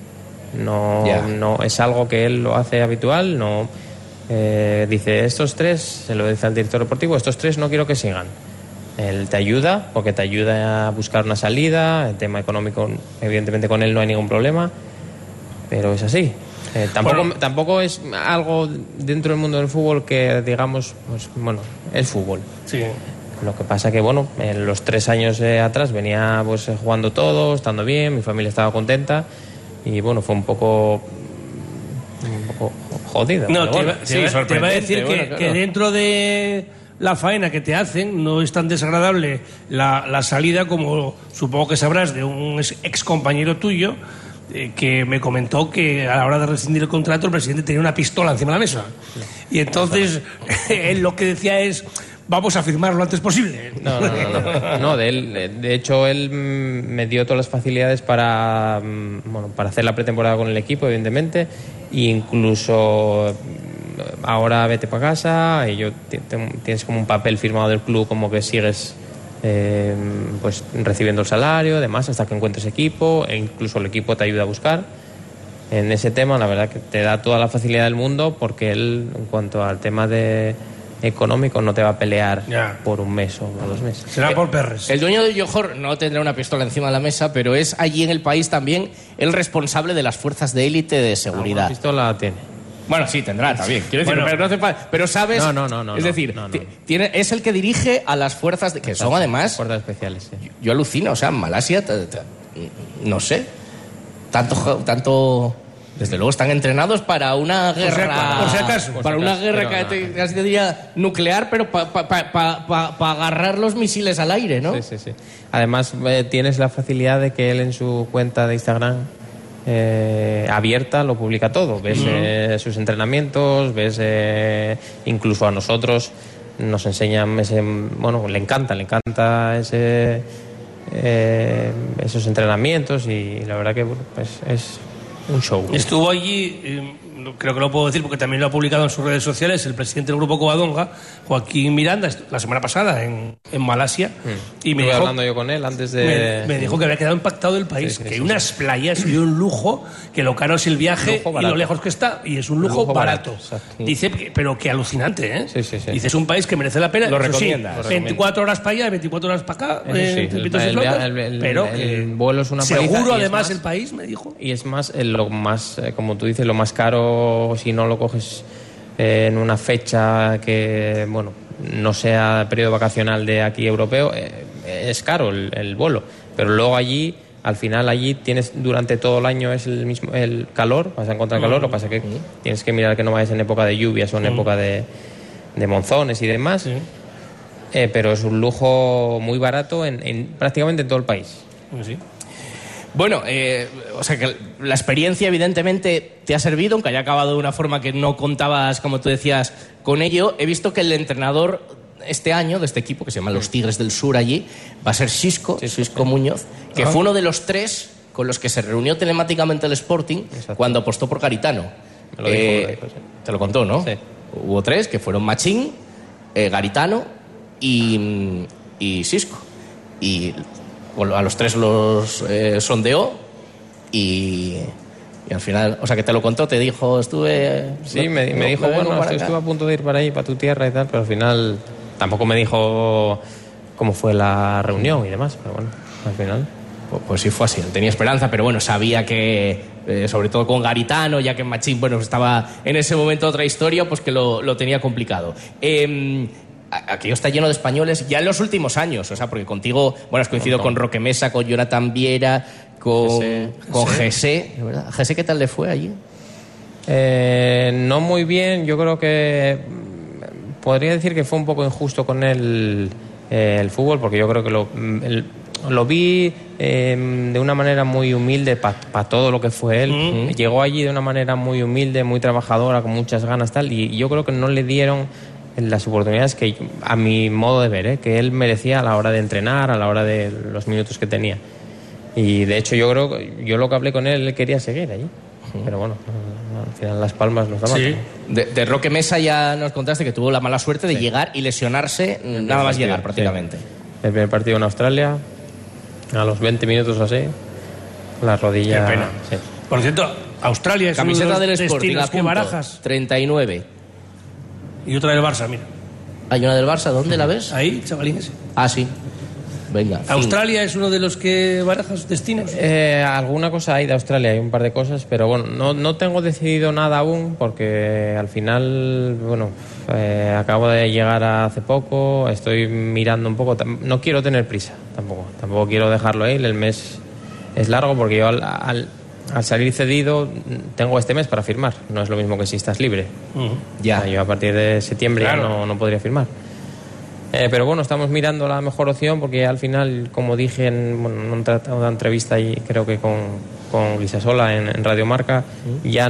No es algo que él lo hace habitual. No dice, estos 3, se lo dice al director deportivo, estos 3 no quiero que sigan. Él te ayuda, porque te ayuda a buscar una salida. El tema económico, evidentemente con él no hay ningún problema, pero es así. Tampoco es algo dentro del mundo del fútbol que, digamos, pues bueno, es fútbol.
Sí.
Lo que pasa que, bueno, en los 3 años atrás venía pues jugando todo, estando bien, mi familia estaba contenta y, bueno, fue un poco jodido.
No, te iba a decir que dentro de la faena que te hacen no es tan desagradable la salida como supongo que sabrás de un ex compañero tuyo que me comentó que a la hora de rescindir el contrato el presidente tenía una pistola encima de la mesa y entonces él lo que decía es vamos a firmar lo antes posible.
No, de hecho él me dio todas las facilidades para hacer la pretemporada con el equipo, evidentemente, e incluso ahora vete para casa y tienes como un papel firmado del club como que sigues pues recibiendo el salario, además, hasta que encuentres equipo, e incluso el equipo te ayuda a buscar. En ese tema, la verdad que te da toda la facilidad del mundo, porque él, en cuanto al tema de económico, no te va a pelear por un mes o 2 meses.
Será por perres.
El dueño de Johor no tendrá una pistola encima de la mesa, pero es allí en el país también el responsable de las fuerzas de élite de seguridad.
Una pistola tiene.
Bueno, sí, tendrá, también. Quiero decir, pero sabes...
No.
Es decir, es el que dirige a las fuerzas, que son además...
Fuerzas especiales, sí.
Yo alucino, o sea, en Malasia, no sé, tanto Desde luego están entrenados para una guerra,
por si acaso.
para una guerra casi te diría nuclear, pero para agarrar los misiles al aire, ¿no?
Sí. Además tienes la facilidad de que él en su cuenta de Instagram abierta lo publica todo. Ves sus entrenamientos, ves incluso a nosotros nos enseñan le encanta esos entrenamientos, y la verdad que pues es un show.
Estuvo allí, creo que lo puedo decir porque también lo ha publicado en sus redes sociales, el presidente del Grupo Covadonga, Joaquín Miranda, la semana pasada en Malasia. Y me
Estuve
dijo,
hablando yo con él antes de...
Me dijo que había quedado impactado el país, que hay unas playas y un lujo, que lo caro es el viaje y lo lejos que está, y es un lujo barato. Dice, pero que alucinante, ¿eh?
Sí.
Dice, es un país que merece la pena.
Lo recomienda.
24 horas para allá y 24 horas para acá, pero
el vuelo es una paliza,
seguro,
y
además, el país, me dijo.
Y es más, lo más, como tú dices, lo más caro si no lo coges en una fecha que, no sea periodo vacacional de aquí europeo, es caro el vuelo. Pero luego al final allí tienes, durante todo el año es el calor, vas a encontrar calor, lo que pasa es que tienes que mirar que no vayas en época de lluvias o en época de monzones y demás. Pero es un lujo muy barato en prácticamente en todo el país.
Sí.
Bueno, o sea que la experiencia evidentemente te ha servido, aunque haya acabado de una forma que no contabas, como tú decías, con ello. He visto que el entrenador este año de este equipo, que se llama los Tigres del Sur allí, va a ser Xisco Muñoz, que fue uno de los 3 con los que se reunió telemáticamente el Sporting cuando apostó por Garitano.
Me lo dijo,
te lo contó, ¿no?
Sí.
Hubo 3, que fueron Machín, Garitano y Xisco. Y a los 3 los sondeó y al final, o sea, que te lo contó, te dijo, estuve...
Sí, me dijo, estuve a punto de ir para ahí, para tu tierra y tal, pero al final tampoco me dijo cómo fue la reunión y demás, pero bueno, al final...
Pues sí fue así, él tenía esperanza, pero bueno, sabía que, sobre todo con Garitano, ya que Machín, estaba en ese momento otra historia, pues que lo tenía complicado. Aquello está lleno de españoles ya en los últimos años, o sea, porque contigo, has coincidido con Roque Mesa, con Jonathan Viera, con Jesse, ¿verdad? ¿Jesse qué tal le fue allí?
No muy bien, yo creo que podría decir que fue un poco injusto con él el fútbol, porque yo creo que lo vi de una manera muy humilde para todo lo que fue él. Llegó allí de una manera muy humilde, muy trabajadora, con muchas ganas tal, y yo creo que no le dieron las oportunidades que, a mi modo de ver, que él merecía a la hora de entrenar, a la hora de los minutos que tenía. Y de hecho yo lo que hablé con él quería seguir allí. Pero bueno, al final Las Palmas nos da más.
Sí. De Roque Mesa ya nos contaste que tuvo la mala suerte de llegar y lesionarse nada más llegar prácticamente.
Sí. El primer partido en Australia, a los 20 minutos así, la rodilla...
Qué pena.
Sí.
Por cierto, Australia es
camiseta
uno de los
del Sporting,
destinos que barajas.
39.
Y otra del Barça, mira.
¿Hay una del Barça? ¿Dónde la ves?
Ahí, chavalín ese.
Ah, sí. Venga.
¿Australia es uno de los que barajas destinos?
Alguna cosa hay de Australia, hay un par de cosas, pero bueno, no tengo decidido nada aún, porque al final, acabo de llegar hace poco, estoy mirando un poco, no quiero tener prisa tampoco quiero dejarlo ahí, el mes es largo, porque yo al salir cedido tengo este mes para firmar, no es lo mismo que si estás libre. Ya, yo a partir de septiembre ya no podría firmar. Pero bueno, estamos mirando la mejor opción, porque al final, como dije en una entrevista ahí, creo que con Guisasola en Radio Marca, ya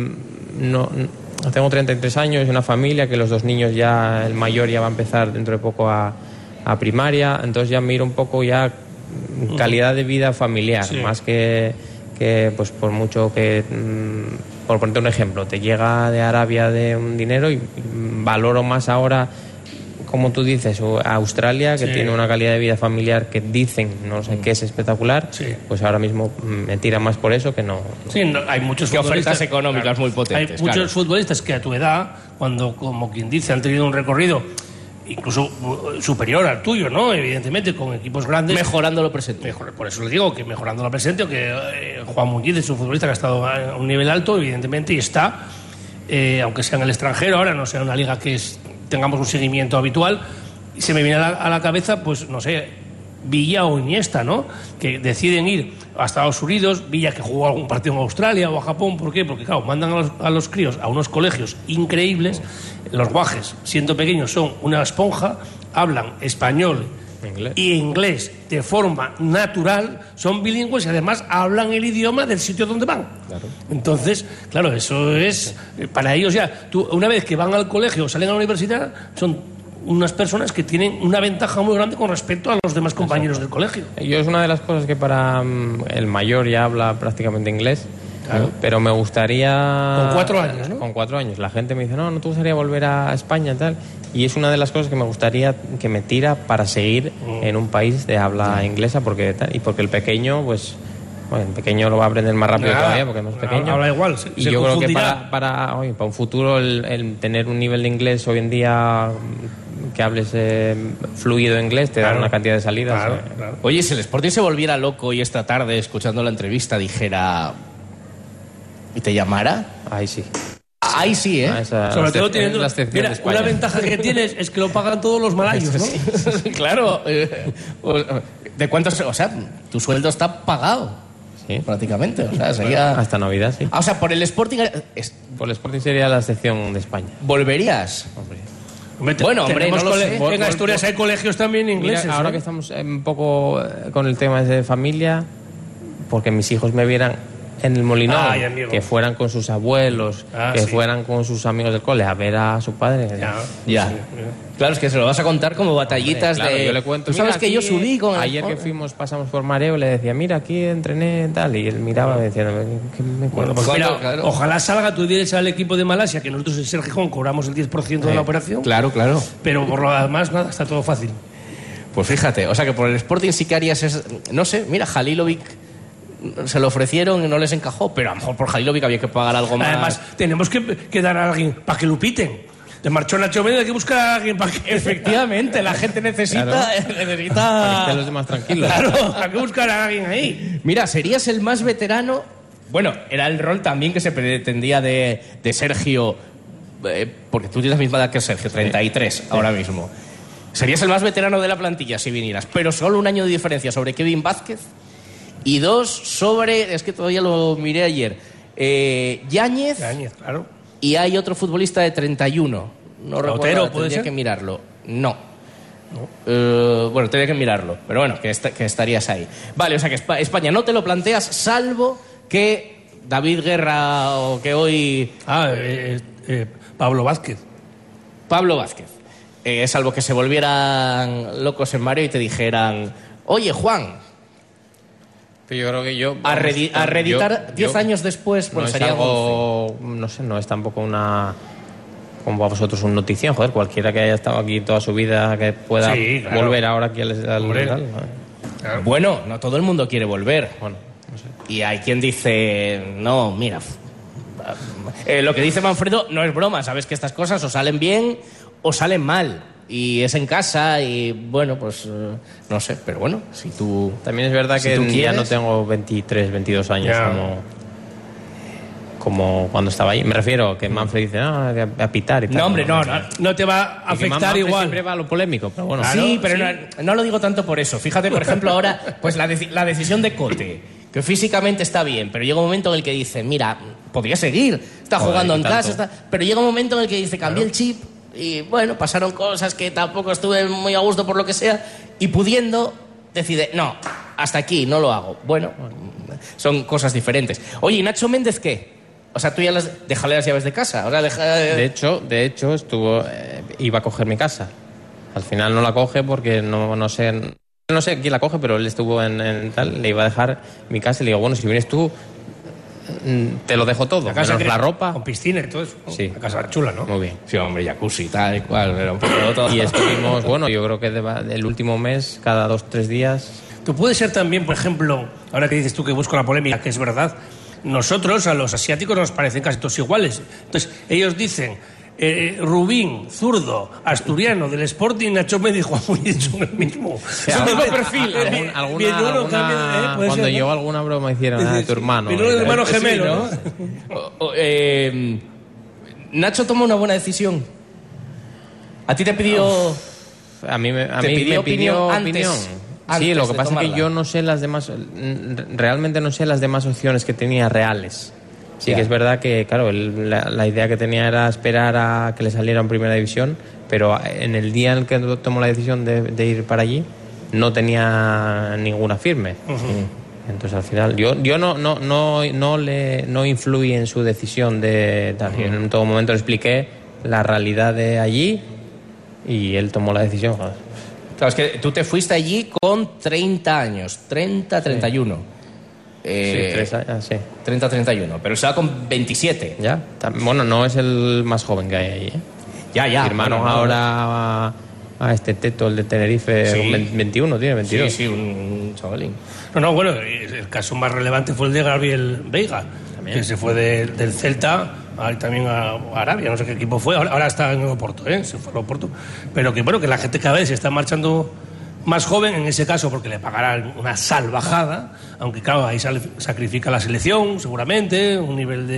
no tengo 33 años y una familia, que los 2 niños el mayor ya va a empezar dentro de poco a primaria, entonces ya miro un poco ya calidad de vida familiar, más que pues por mucho que, por ponerte un ejemplo, te llega de Arabia de un dinero y valoro más ahora, como tú dices, a Australia, que tiene una calidad de vida familiar que dicen, no sé qué, es espectacular, pues ahora mismo me tira más por eso que no.
Sí, hay muchos
ofertas económicas muy potentes.
Hay muchos futbolistas que a tu edad, cuando, como quien dice, han tenido un recorrido incluso superior al tuyo, ¿no? Evidentemente, con equipos grandes.
Mejorando lo presente.
Por eso les digo que mejorando lo presente, o que Juan Muñiz es un futbolista que ha estado a un nivel alto, evidentemente, y está, aunque sea en el extranjero, ahora no sea una liga que tengamos un seguimiento habitual, y se me viene a la cabeza, pues no sé, Villa o Iniesta, ¿no? Que deciden ir a Estados Unidos, Villa que jugó algún partido en Australia o a Japón. ¿Por qué? Porque, claro, mandan a los críos a unos colegios increíbles. Los guajes, siendo pequeños, son una esponja, hablan español y inglés de forma natural, son bilingües y además hablan el idioma del sitio donde van. Claro. Entonces, claro, eso es para ellos ya. Tú, una vez que van al colegio o salen a la universidad, son unas personas que tienen una ventaja muy grande con respecto a los demás compañeros del colegio.
Yo es una de las cosas que para el mayor ya habla prácticamente inglés. Claro. Pero me gustaría...
Con 4 años, ¿no?
Con 4 años. La gente me dice, no te gustaría volver a España y tal. Y es una de las cosas que me gustaría, que me tira para seguir en un país de habla inglesa, porque el pequeño, pues... Bueno, el pequeño lo va a aprender más rápido todavía, porque no es pequeño.
Habla igual,
y yo creo que para un futuro, el tener un nivel de inglés hoy en día... que hables fluido inglés, te dan una cantidad de salidas.
Claro. Oye, si el Sporting se volviera loco y esta tarde, escuchando la entrevista, dijera... ¿Y te llamara?
Ahí sí.
Ahí sí, ¿eh?
Sobre todo teniendo... Mira, una ventaja que tienes es que lo pagan todos los malayos, ¿no?
Sí. Claro. ¿De cuántos...? O sea, tu sueldo está pagado. Sí. Prácticamente. O sea, sería...
Hasta Navidad, sí.
O sea, por el Sporting...
Por el Sporting sería la sección de España.
¿Volverías? Hombre, no lo sé.
En Asturias hay colegios también ingleses.
Mira, ahora que estamos un poco con el tema de familia, porque mis hijos me vieran en el Molinón, que fueran con sus abuelos, fueran con sus amigos del cole a ver a su padre.
Ya. Claro, es que se lo vas a contar como batallitas. Hombre,
yo le cuento.
Tú sabes que yo subí con...
Ayer que pasamos por Mareo, le decía, mira, aquí entrené tal, y él miraba diciendo, ¿qué me
bueno, pues mira, claro. Ojalá salga, tú dices al equipo de Malasia, que nosotros en Ser Gijón cobramos el 10% de la operación.
Claro.
Pero por lo demás, nada, está todo fácil.
Pues fíjate, o sea que por el Sporting sí que harías... No sé, mira, Halilovic... Se lo ofrecieron y no les encajó, pero a lo mejor por Halilovic había que pagar algo más.
Además, tenemos que dar a alguien para que lo piten. Te marchó Nacho Méndez, hay que buscar a alguien para que...
Efectivamente, la gente necesita...
Para que estén los demás tranquilos.
Claro, hay que buscar a alguien ahí.
Mira, serías el más veterano... Bueno, era el rol también que se pretendía de Sergio... porque tú tienes la misma edad que Sergio, 33 ahora mismo. Serías el más veterano de la plantilla si vinieras, pero solo un año de diferencia sobre Kevin Vázquez... Y 2 sobre, es que todavía lo miré ayer, Yáñez,
claro.
Y hay otro futbolista de 31. No recuerdo, tendría que mirarlo. No. Bueno, tendría que mirarlo, pero bueno, que estarías ahí. Vale, o sea que España no te lo planteas, salvo que David Guerra o que hoy...
Pablo Vázquez.
Salvo que se volvieran locos en Mareo y te dijeran, oye, Juan...
Pero yo creo que
a reeditar 10 años después, pues
no
sería
algo... No sé, no es tampoco una... Como para vosotros un notición, joder, cualquiera que haya estado aquí toda su vida que pueda volver ahora aquí al
claro. Bueno, no todo el mundo quiere volver.
Bueno, no sé.
Y hay quien dice, no, mira... lo que dice Manfredo no es broma, sabes que estas cosas o salen bien o salen mal. Y es en casa y bueno, pues no sé, pero bueno, si tú...
También es verdad que ya no tengo 23, 22 años como cuando estaba ahí. Me refiero que Manfred dice, a pitar y tal.
No, hombre, no te va a afectar igual.
Siempre va a lo polémico, pero bueno.
Sí, pero no lo digo tanto por eso. Fíjate, por ejemplo, ahora, pues la decisión de Cote, que físicamente está bien, pero llega un momento en el que dice, mira, podría seguir, está jugando en casa, pero llega un momento en el que dice, cambié el chip. Y bueno, pasaron cosas que tampoco estuve muy a gusto por lo que sea, y pudiendo, decide, no, hasta aquí, no lo hago. Bueno, son cosas diferentes. Oye, ¿y Nacho Méndez qué? O sea, tú ya déjale las llaves de casa. Ahora
De hecho, iba a coger mi casa. Al final no la coge porque no sé quién la coge, pero él estuvo en tal, le iba a dejar mi casa y le digo, bueno, si vienes tú, te lo dejo todo, menos la ropa.
Con piscina y todo eso.
Sí.
La casa chula, ¿no?
Muy bien.
Sí, hombre, jacuzzi y tal y cual. Pero todo.
Y estuvimos, bueno, yo creo que el último mes, cada 2-3 días...
Tú puedes ser también, por ejemplo, ahora que dices tú que busco la polémica, que es verdad, nosotros a los asiáticos nos parecen casi todos iguales. Entonces, ellos dicen... Rubín, zurdo, asturiano, del Sporting, Nacho Méndez, Juan Muñiz son el mismo.
Es el mismo perfil.
Cuando llegó alguna broma hicieron a tu hermano.
Pero el hermano gemelo,
¿no? Nacho tomó una buena decisión. ¿A ti te pidió...?
A mí me pidió opinión. Sí, lo que pasa es que yo no sé las demás, realmente no sé las demás opciones que tenía reales. Sí, que es verdad que, claro, la idea que tenía era esperar a que le saliera en primera división, pero en el día en el que tomó la decisión de ir para allí, no tenía ninguna firme. Entonces al final yo no influí en su decisión de tal. En todo momento le expliqué la realidad de allí y él tomó la decisión.
Claro, es que tú te fuiste allí con 30 años, 31.
Sí, 3 años, sí.
30-31, pero se va con 27.
Ya, bueno, no es el más joven que hay ahí, ¿eh?
Ya.
Firmaron ahora a este Teto, el de Tenerife,
Sí.
21, tiene 22.
Sí, un chavalín.
No, bueno, el caso más relevante fue el de Gabriel Veiga, que se fue del Celta también a Arabia, no sé qué equipo fue, ahora está en Oporto, se fue a Oporto, pero que bueno, que la gente cada vez se está marchando más joven, en ese caso porque le pagarán una salvajada, aunque claro, ahí sacrifica la selección, seguramente, un nivel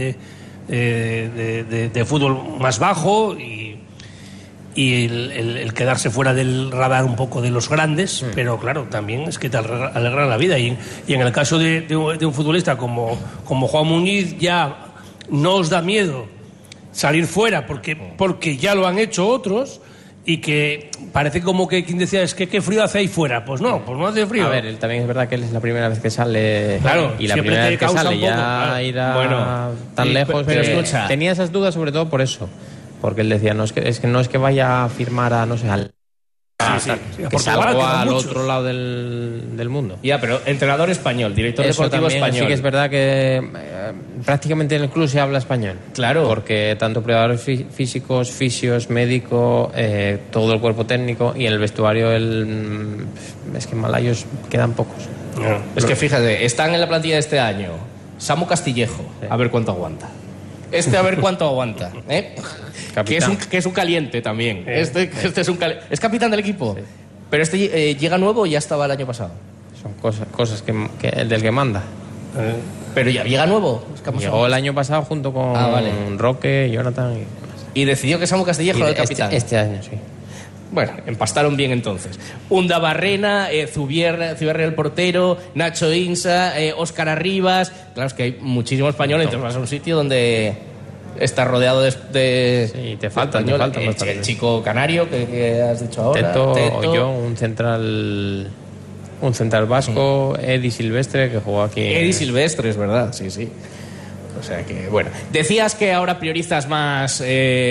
de fútbol más bajo y el quedarse fuera del radar un poco de los grandes, pero claro, también es que te alegra la vida. Y en el caso de un futbolista como Juan Muñiz, ya no os da miedo salir fuera porque ya lo han hecho otros, y que parece como que quien decía, es que qué frío hace ahí fuera. Pues no hace frío.
A ver, él también es verdad que él es la primera vez que sale.
Claro,
y la primera vez que sale ya irá tan lejos.
pero
que
escucha.
Tenía esas dudas sobre todo por eso. Porque él decía, no es que vaya a firmar a, no sé, que salgo al otro lado del mundo.
Ya, pero entrenador español, director
Eso
deportivo
también,
español.
sí que es verdad que prácticamente en el club se habla español.
Claro.
Porque tanto preparadores físicos, fisios, médico, todo el cuerpo técnico, y en el vestuario es que malayos quedan pocos.
Es que fíjate, están en la plantilla de este año Samu Castillejo, a ver cuánto aguanta. A ver cuánto aguanta, ¿eh? Que es un caliente también. Este es un caliente. Es capitán del equipo. Sí. Pero llega nuevo o ya estaba el año pasado.
Son cosas que del que manda.
Pero ya llega nuevo.
Llegó el año pasado junto con Roque, Jonathan
y decidió que Samu Castillejo era el capitán.
Este año, sí.
Bueno, empastaron bien entonces. Unda Barrena, Zubierre el portero, Nacho Insa, Óscar Arribas. Claro, es que hay muchísimos españoles, entonces vas a un sitio donde está rodeado de
sí, te faltan
el chico canario que has dicho ahora.
Teto. Yo, un central vasco, Edi Silvestre, que jugó aquí.
Edi Silvestre, es verdad, sí. O sea que, bueno. Decías que ahora priorizas más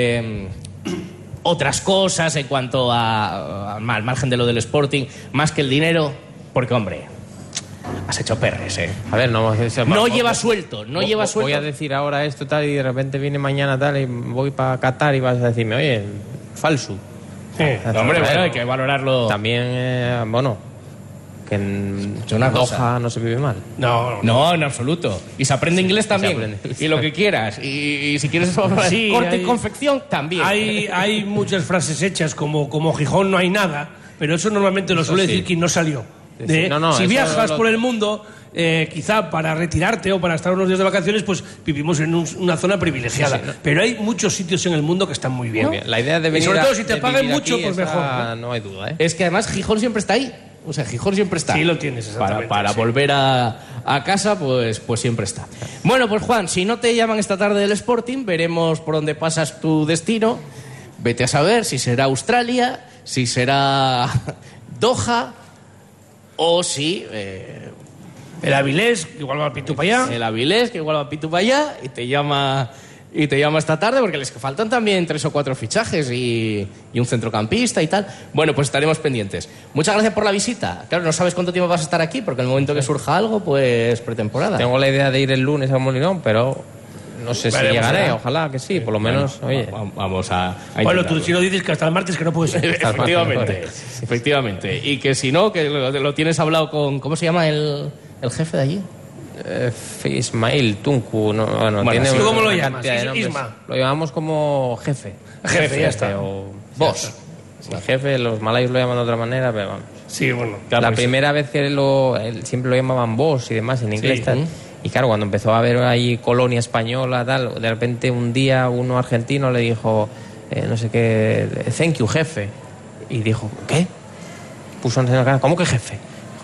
otras cosas en cuanto al margen de lo del Sporting, más que el dinero, porque, hombre, has hecho perres, ¿eh?
A ver, no
lleva suelto.
Voy a decir ahora esto tal y de repente viene mañana tal y voy para Qatar y vas a decirme, oye, falso.
Sí, hombre, bueno, hay que valorarlo.
También, que en Doha no se vive mal.
No, en absoluto. Y se aprende inglés también. Y lo que quieras. Y si quieres corte y confección, también.
Hay muchas frases hechas como Gijón no hay nada, pero eso normalmente lo suele decir quien no salió. Si viajas por el mundo, quizá para retirarte o para estar unos días de vacaciones, pues vivimos en una zona privilegiada. Pero hay muchos sitios en el mundo que están muy bien.
La idea de venir,
y sobre todo si te pagan mucho,
aquí,
pues mejor.
No hay duda, ¿eh?
Es que además Gijón siempre está ahí. O sea, Gijón siempre está.
Sí, lo tienes, exactamente.
Para volver a casa, pues siempre está. Bueno, pues Juan, si no te llaman esta tarde del Sporting, veremos por dónde pasas tu destino. Vete a saber si será Australia, si será Doha o si...
el Avilés, que igual va a Pitu para allá.
El Avilés, que igual va a Pitu para allá y te llama esta tarde porque les faltan también 3 o 4 fichajes y un centrocampista y tal. Bueno, pues estaremos pendientes. Muchas gracias por la visita. Claro, no sabes cuánto tiempo vas a estar aquí porque en el momento que surja algo, pues pretemporada.
Tengo la idea de ir el lunes a Molinón, pero no sé si llegaré. Ojalá que sí, por lo menos.
Bueno, oye, vamos a
bueno, tú si no dices que hasta el martes que no puedes ir.
Efectivamente. Y que si no, que lo tienes hablado con... ¿Cómo se llama el jefe de allí?
Ismail Tunku, tiene
¿cómo lo llamas?
Isma. Lo llamamos como jefe.
Jefe, ya está.
O
vos.
El jefe, los malayos lo llaman de otra manera, pero vamos.
Sí, bueno.
La primera vez que siempre lo llamaban boss y demás en inglés. Tal. Y claro, cuando empezó a haber ahí colonia española, tal, de repente un día uno argentino le dijo, no sé qué, thank you, jefe. Y dijo, ¿qué? Puso en la cara, ¿cómo que jefe?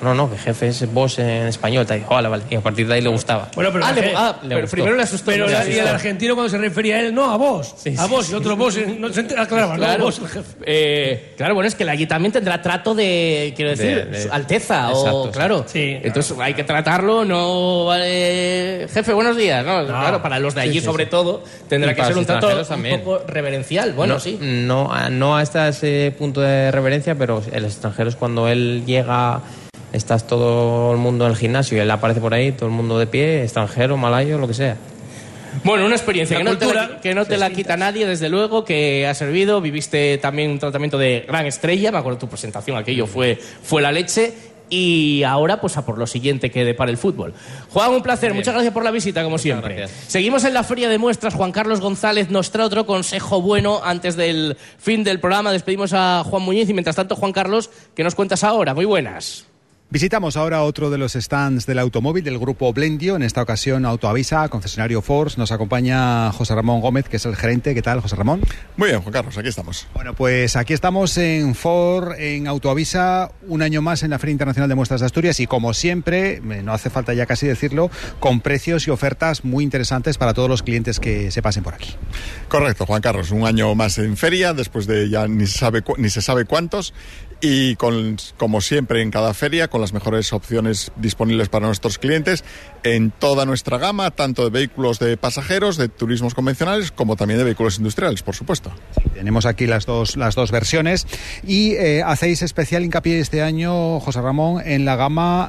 no, que jefe es boss en español. Te dijo, vale. Y a partir de ahí le gustaba.
Bueno, pero,
pero
primero le asustó.
Pero y el argentino cuando se refería a él, no, a vos. Sí, a vos, y otro vos, no se aclaraba,
claro,
no, vos el jefe.
Claro, bueno, es que allí también tendrá trato de, quiero decir, de Alteza.
Exacto,
claro.
Sí.
Entonces hay que tratarlo, no vale, jefe, buenos días. No, claro, para los de allí sobre todo tendrá que ser un trato un poco reverencial. Bueno, sí.
No hasta ese punto de reverencia, pero el extranjero es cuando él llega, estás todo el mundo en el gimnasio y él aparece por ahí, todo el mundo de pie, extranjero, malayo, lo que sea.
Bueno, una experiencia que no te la quita nadie, desde luego, que ha servido. Viviste también un tratamiento de gran estrella, me acuerdo de tu presentación, aquello fue la leche. Y ahora, pues a por lo siguiente que depara el fútbol. Juan, un placer. Bien. Muchas gracias por la visita, como siempre. Gracias. Seguimos en la Feria de Muestras. Juan Carlos González nos trae otro consejo bueno antes del fin del programa. Despedimos a Juan Muñiz y, mientras tanto, Juan Carlos, ¿qué nos cuentas ahora? Muy buenas.
Visitamos ahora otro de los stands del automóvil del grupo Blendio, en esta ocasión Autoavisa, concesionario Ford. Nos acompaña José Ramón Gómez, que es el gerente. ¿Qué tal, José Ramón?
Muy bien, Juan Carlos, aquí estamos.
Bueno, pues aquí estamos en Ford, en Autoavisa, un año más en la Feria Internacional de Muestras de Asturias y, como siempre, no hace falta ya casi decirlo, con precios y ofertas muy interesantes para todos los clientes que se pasen por aquí.
Correcto, Juan Carlos, un año más en feria, después de ya ni se sabe cuántos, y como siempre en cada feria, con las mejores opciones disponibles para nuestros clientes en toda nuestra gama, tanto de vehículos de pasajeros, de turismos convencionales, como también de vehículos industriales, por supuesto.
Sí, tenemos aquí las dos versiones y hacéis especial hincapié este año, José Ramón, en la gama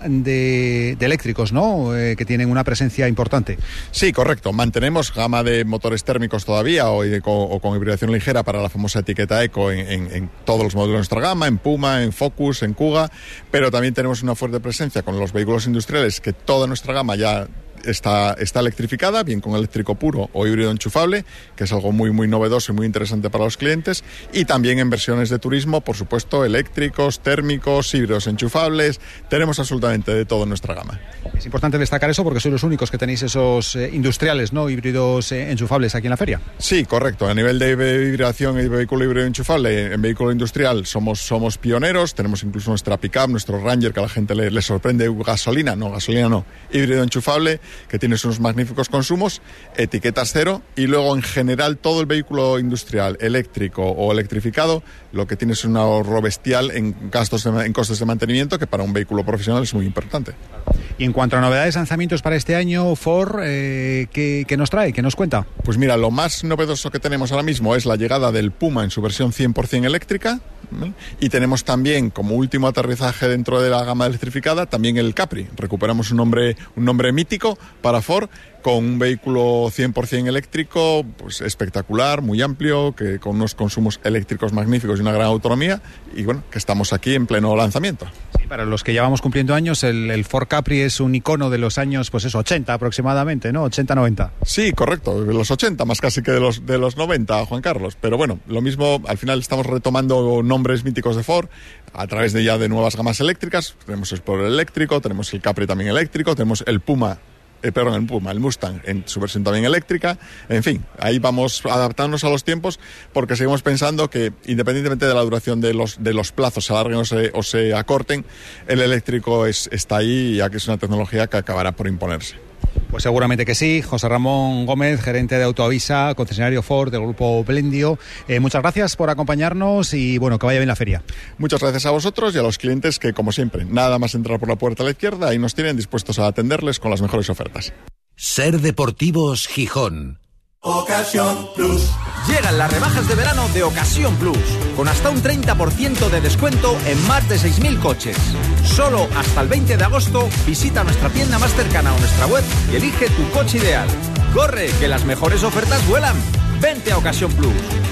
de eléctricos, ¿no? Que tienen una presencia importante.
Sí, correcto. Mantenemos gama de motores térmicos todavía o con hibridación ligera para la famosa etiqueta Eco en todos los modelos de nuestra gama, en Puma, en Focus, en Kuga, pero también tenemos una fuerte presencia con los vehículos industriales, que toda nuestra gama ya está electrificada, bien con eléctrico puro o híbrido enchufable, que es algo muy, muy novedoso y muy interesante para los clientes, y también en versiones de turismo, por supuesto, eléctricos, térmicos, híbridos enchufables. Tenemos absolutamente de todo en nuestra gama.
Es importante destacar eso porque sois los únicos que tenéis esos industriales, ¿no? Híbridos enchufables aquí en la feria.
Sí, correcto. A nivel de hibridación y de vehículo híbrido enchufable, en vehículo industrial somos pioneros. Tenemos incluso nuestra pick-up, nuestro Ranger, que a la gente le sorprende. Gasolina no, híbrido enchufable, que tiene unos magníficos consumos, etiquetas cero, y luego en general todo el vehículo industrial, eléctrico o electrificado, lo que tiene es un ahorro bestial en costes de mantenimiento, que para un vehículo profesional es muy importante.
Y en cuanto a novedades, lanzamientos para este año, Ford, ¿qué nos trae? ¿Qué nos cuenta?
Pues mira, lo más novedoso que tenemos ahora mismo es la llegada del Puma en su versión 100% eléctrica, ¿vale? Y tenemos también, como último aterrizaje dentro de la gama electrificada, también el Capri. Recuperamos un nombre mítico para Ford, con un vehículo 100% eléctrico, pues espectacular, muy amplio, que con unos consumos eléctricos magníficos y una gran autonomía, y bueno, que estamos aquí en pleno lanzamiento.
Sí, para los que ya vamos cumpliendo años, el Ford Capri es un icono de los años, pues eso, 80 aproximadamente, ¿no? 80-90.
Sí, correcto, de los 80, más casi que de los 90, Juan Carlos. Pero bueno, lo mismo, al final estamos retomando nombres míticos de Ford a través de nuevas gamas eléctricas. Tenemos el Explorer eléctrico, tenemos el Capri también eléctrico, tenemos el Puma, el Mustang en su versión también eléctrica. En fin, ahí vamos adaptándonos a los tiempos, porque seguimos pensando que, independientemente de la duración de los plazos se alarguen o se acorten, el eléctrico está ahí, ya que es una tecnología que acabará por imponerse.
Pues seguramente que sí. José Ramón Gómez, gerente de Autoavisa, concesionario Ford del grupo Blendio. Muchas gracias por acompañarnos y bueno, que vaya bien la feria.
Muchas gracias a vosotros y a los clientes que, como siempre, nada más entrar por la puerta a la izquierda, ahí nos tienen dispuestos a atenderles con las mejores ofertas.
Ser Deportivos Gijón.
Ocasión Plus. Llegan las rebajas de verano de Ocasión Plus, con hasta un 30% de descuento en más de 6.000 coches. Solo hasta el 20 de agosto visita nuestra tienda más cercana o nuestra web y elige tu coche ideal. ¡Corre, que las mejores ofertas vuelan! ¡Vente a Ocasión Plus!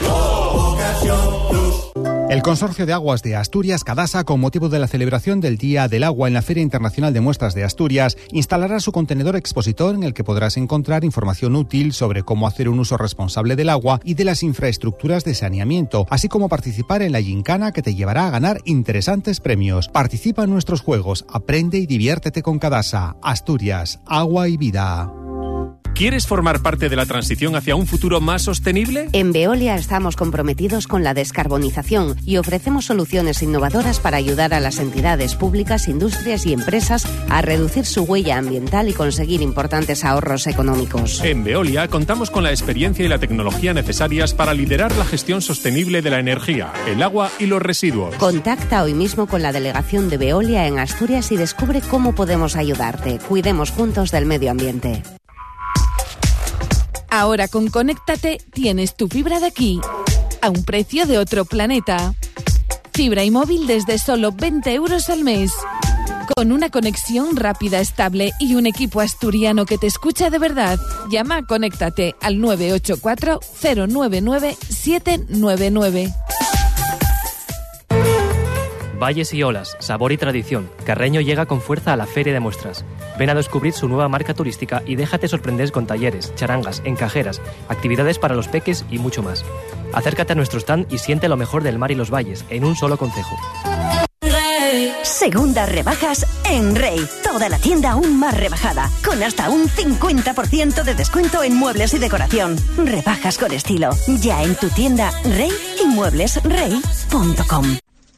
Ocasión Plus.
El Consorcio de Aguas de Asturias, Cadasa, con motivo de la celebración del Día del Agua en la Feria Internacional de Muestras de Asturias, instalará su contenedor expositor en el que podrás encontrar información útil sobre cómo hacer un uso responsable del agua y de las infraestructuras de saneamiento, así como participar en la gincana que te llevará a ganar interesantes premios. Participa en nuestros juegos, aprende y diviértete con Cadasa. Asturias, agua y vida.
¿Quieres formar parte de la transición hacia un futuro más sostenible?
En Veolia estamos comprometidos con la descarbonización y ofrecemos soluciones innovadoras para ayudar a las entidades públicas, industrias y empresas a reducir su huella ambiental y conseguir importantes ahorros económicos.
En Veolia contamos con la experiencia y la tecnología necesarias para liderar la gestión sostenible de la energía, el agua y los residuos.
Contacta hoy mismo con la delegación de Veolia en Asturias y descubre cómo podemos ayudarte. Cuidemos juntos del medio ambiente.
Ahora con Conéctate tienes tu fibra de aquí, a un precio de otro planeta. Fibra y móvil desde solo 20 euros al mes. Con una conexión rápida, estable y un equipo asturiano que te escucha de verdad. Llama a Conéctate al 984 099 799.
Valles y olas, sabor y tradición. Carreño llega con fuerza a la Feria de Muestras. Ven a descubrir su nueva marca turística y déjate sorprender con talleres, charangas, encajeras, actividades para los peques y mucho más. Acércate a nuestro stand y siente lo mejor del mar y los valles en un solo concejo.
Segundas rebajas en Rey. Toda la tienda aún más rebajada, con hasta un 50% de descuento en muebles y decoración. Rebajas con estilo. Ya en tu tienda Rey y mueblesrey.com.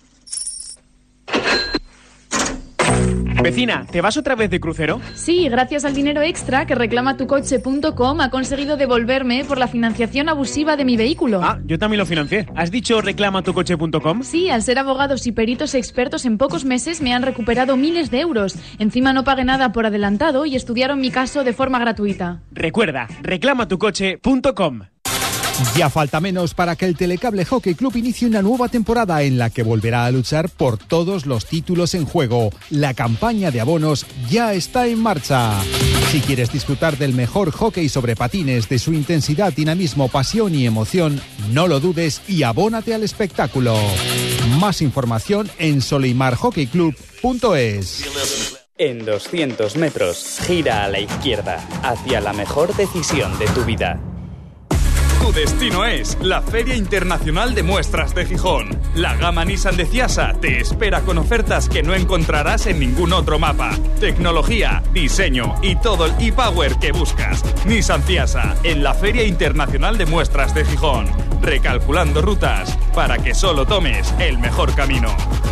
Vecina, ¿te vas otra vez de crucero?
Sí, gracias al dinero extra que reclamatucoche.com ha conseguido devolverme por la financiación abusiva de mi vehículo.
Ah, yo también lo financié. ¿Has dicho reclamatucoche.com?
Sí, al ser abogados y peritos expertos en pocos meses me han recuperado miles de euros. Encima no pagué nada por adelantado y estudiaron mi caso de forma gratuita.
Recuerda, reclamatucoche.com.
Ya falta menos para que el Telecable Hockey Club inicie una nueva temporada en la que volverá a luchar por todos los títulos en juego. La campaña de abonos ya está en marcha. Si quieres disfrutar del mejor hockey sobre patines, de su intensidad, dinamismo, pasión y emoción, no lo dudes y abónate al espectáculo. Más información en soleimarhockeyclub.es.
En 200 metros, gira a la izquierda, hacia la mejor decisión de tu vida.
Tu destino es la Feria Internacional de Muestras de Gijón. La gama Nissan de Ciasa te espera con ofertas que no encontrarás en ningún otro mapa. Tecnología, diseño y todo el e-power que buscas. Nissan Ciasa, en la Feria Internacional de Muestras de Gijón. Recalculando rutas para que solo tomes el mejor camino.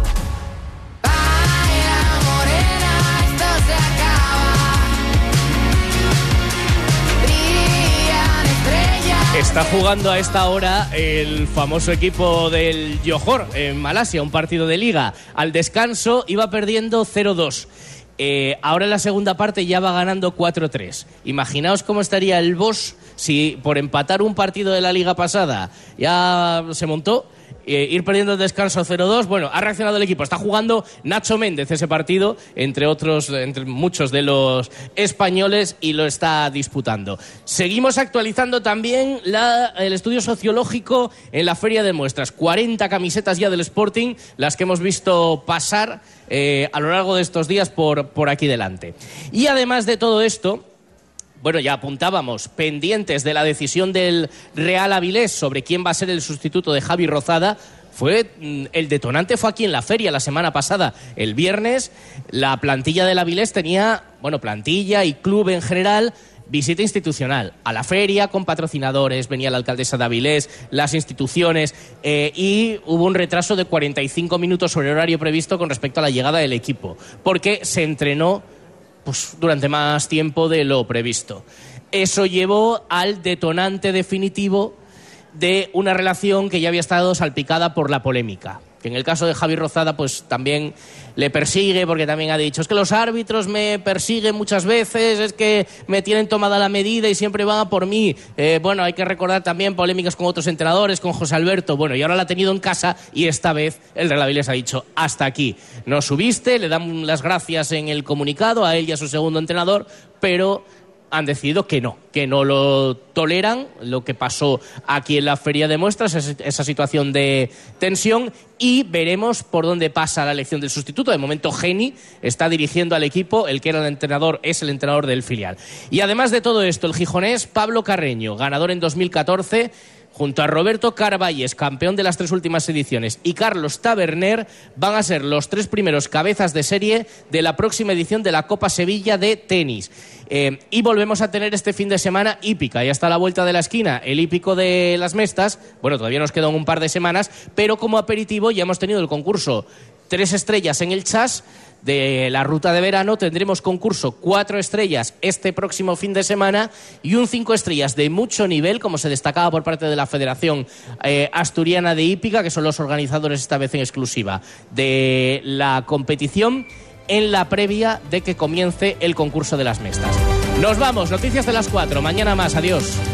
Está jugando a esta hora el famoso equipo del Johor en Malasia, un partido de liga. Al descanso iba perdiendo 0-2. Ahora en la segunda parte ya va ganando 4-3. Imaginaos cómo estaría el Bosch si por empatar un partido de la liga pasada ya se montó. Ir perdiendo el descanso 0-2. Bueno, ha reaccionado el equipo. Está jugando Nacho Méndez ese partido, entre muchos de los españoles, y lo está disputando. Seguimos actualizando también el estudio sociológico en la Feria de Muestras. 40 camisetas ya del Sporting, las que hemos visto pasar a lo largo de estos días por aquí delante. Y además de todo esto, bueno, ya apuntábamos, pendientes de la decisión del Real Avilés sobre quién va a ser el sustituto de Javi Rozada. El detonante fue aquí en la feria la semana pasada. El viernes la plantilla del Avilés tenía, plantilla y club en general, visita institucional a la feria con patrocinadores, venía la alcaldesa de Avilés, las instituciones, y hubo un retraso de 45 minutos sobre el horario previsto con respecto a la llegada del equipo, porque se entrenó durante más tiempo de lo previsto. Eso llevó al detonante definitivo de una relación que ya había estado salpicada por la polémica, que en el caso de Javi Rozada también le persigue, porque también ha dicho, es que los árbitros me persiguen muchas veces, es que me tienen tomada la medida y siempre van a por mí. Hay que recordar también polémicas con otros entrenadores, con José Alberto, y ahora la ha tenido en casa y esta vez el Real Avilés ha dicho, hasta aquí, no subiste, le dan las gracias en el comunicado a él y a su segundo entrenador, pero han decidido que no lo toleran, lo que pasó aquí en la Feria de Muestras, esa situación de tensión, y veremos por dónde pasa la elección del sustituto. De momento Geni está dirigiendo al equipo, el que era el entrenador es el entrenador del filial. Y además de todo esto, el gijonés Pablo Carreño, ganador en 2014, junto a Roberto Carvalles, campeón de las 3 últimas ediciones, y Carlos Taberner, van a ser los 3 primeros cabezas de serie de la próxima edición de la Copa Sevilla de tenis. Y volvemos a tener este fin de semana hípica. Ya está a la vuelta de la esquina el hípico de las Mestas. Bueno, todavía nos quedan un par de semanas, pero como aperitivo ya hemos tenido el concurso 3 estrellas en el Chas de la ruta de verano. Tendremos concurso 4 estrellas este próximo fin de semana y un 5 estrellas de mucho nivel, como se destacaba por parte de la Federación Asturiana de Hípica, que son los organizadores esta vez en exclusiva de la competición, en la previa de que comience el concurso de las Mestas. Nos vamos, noticias de las 4, mañana más, adiós.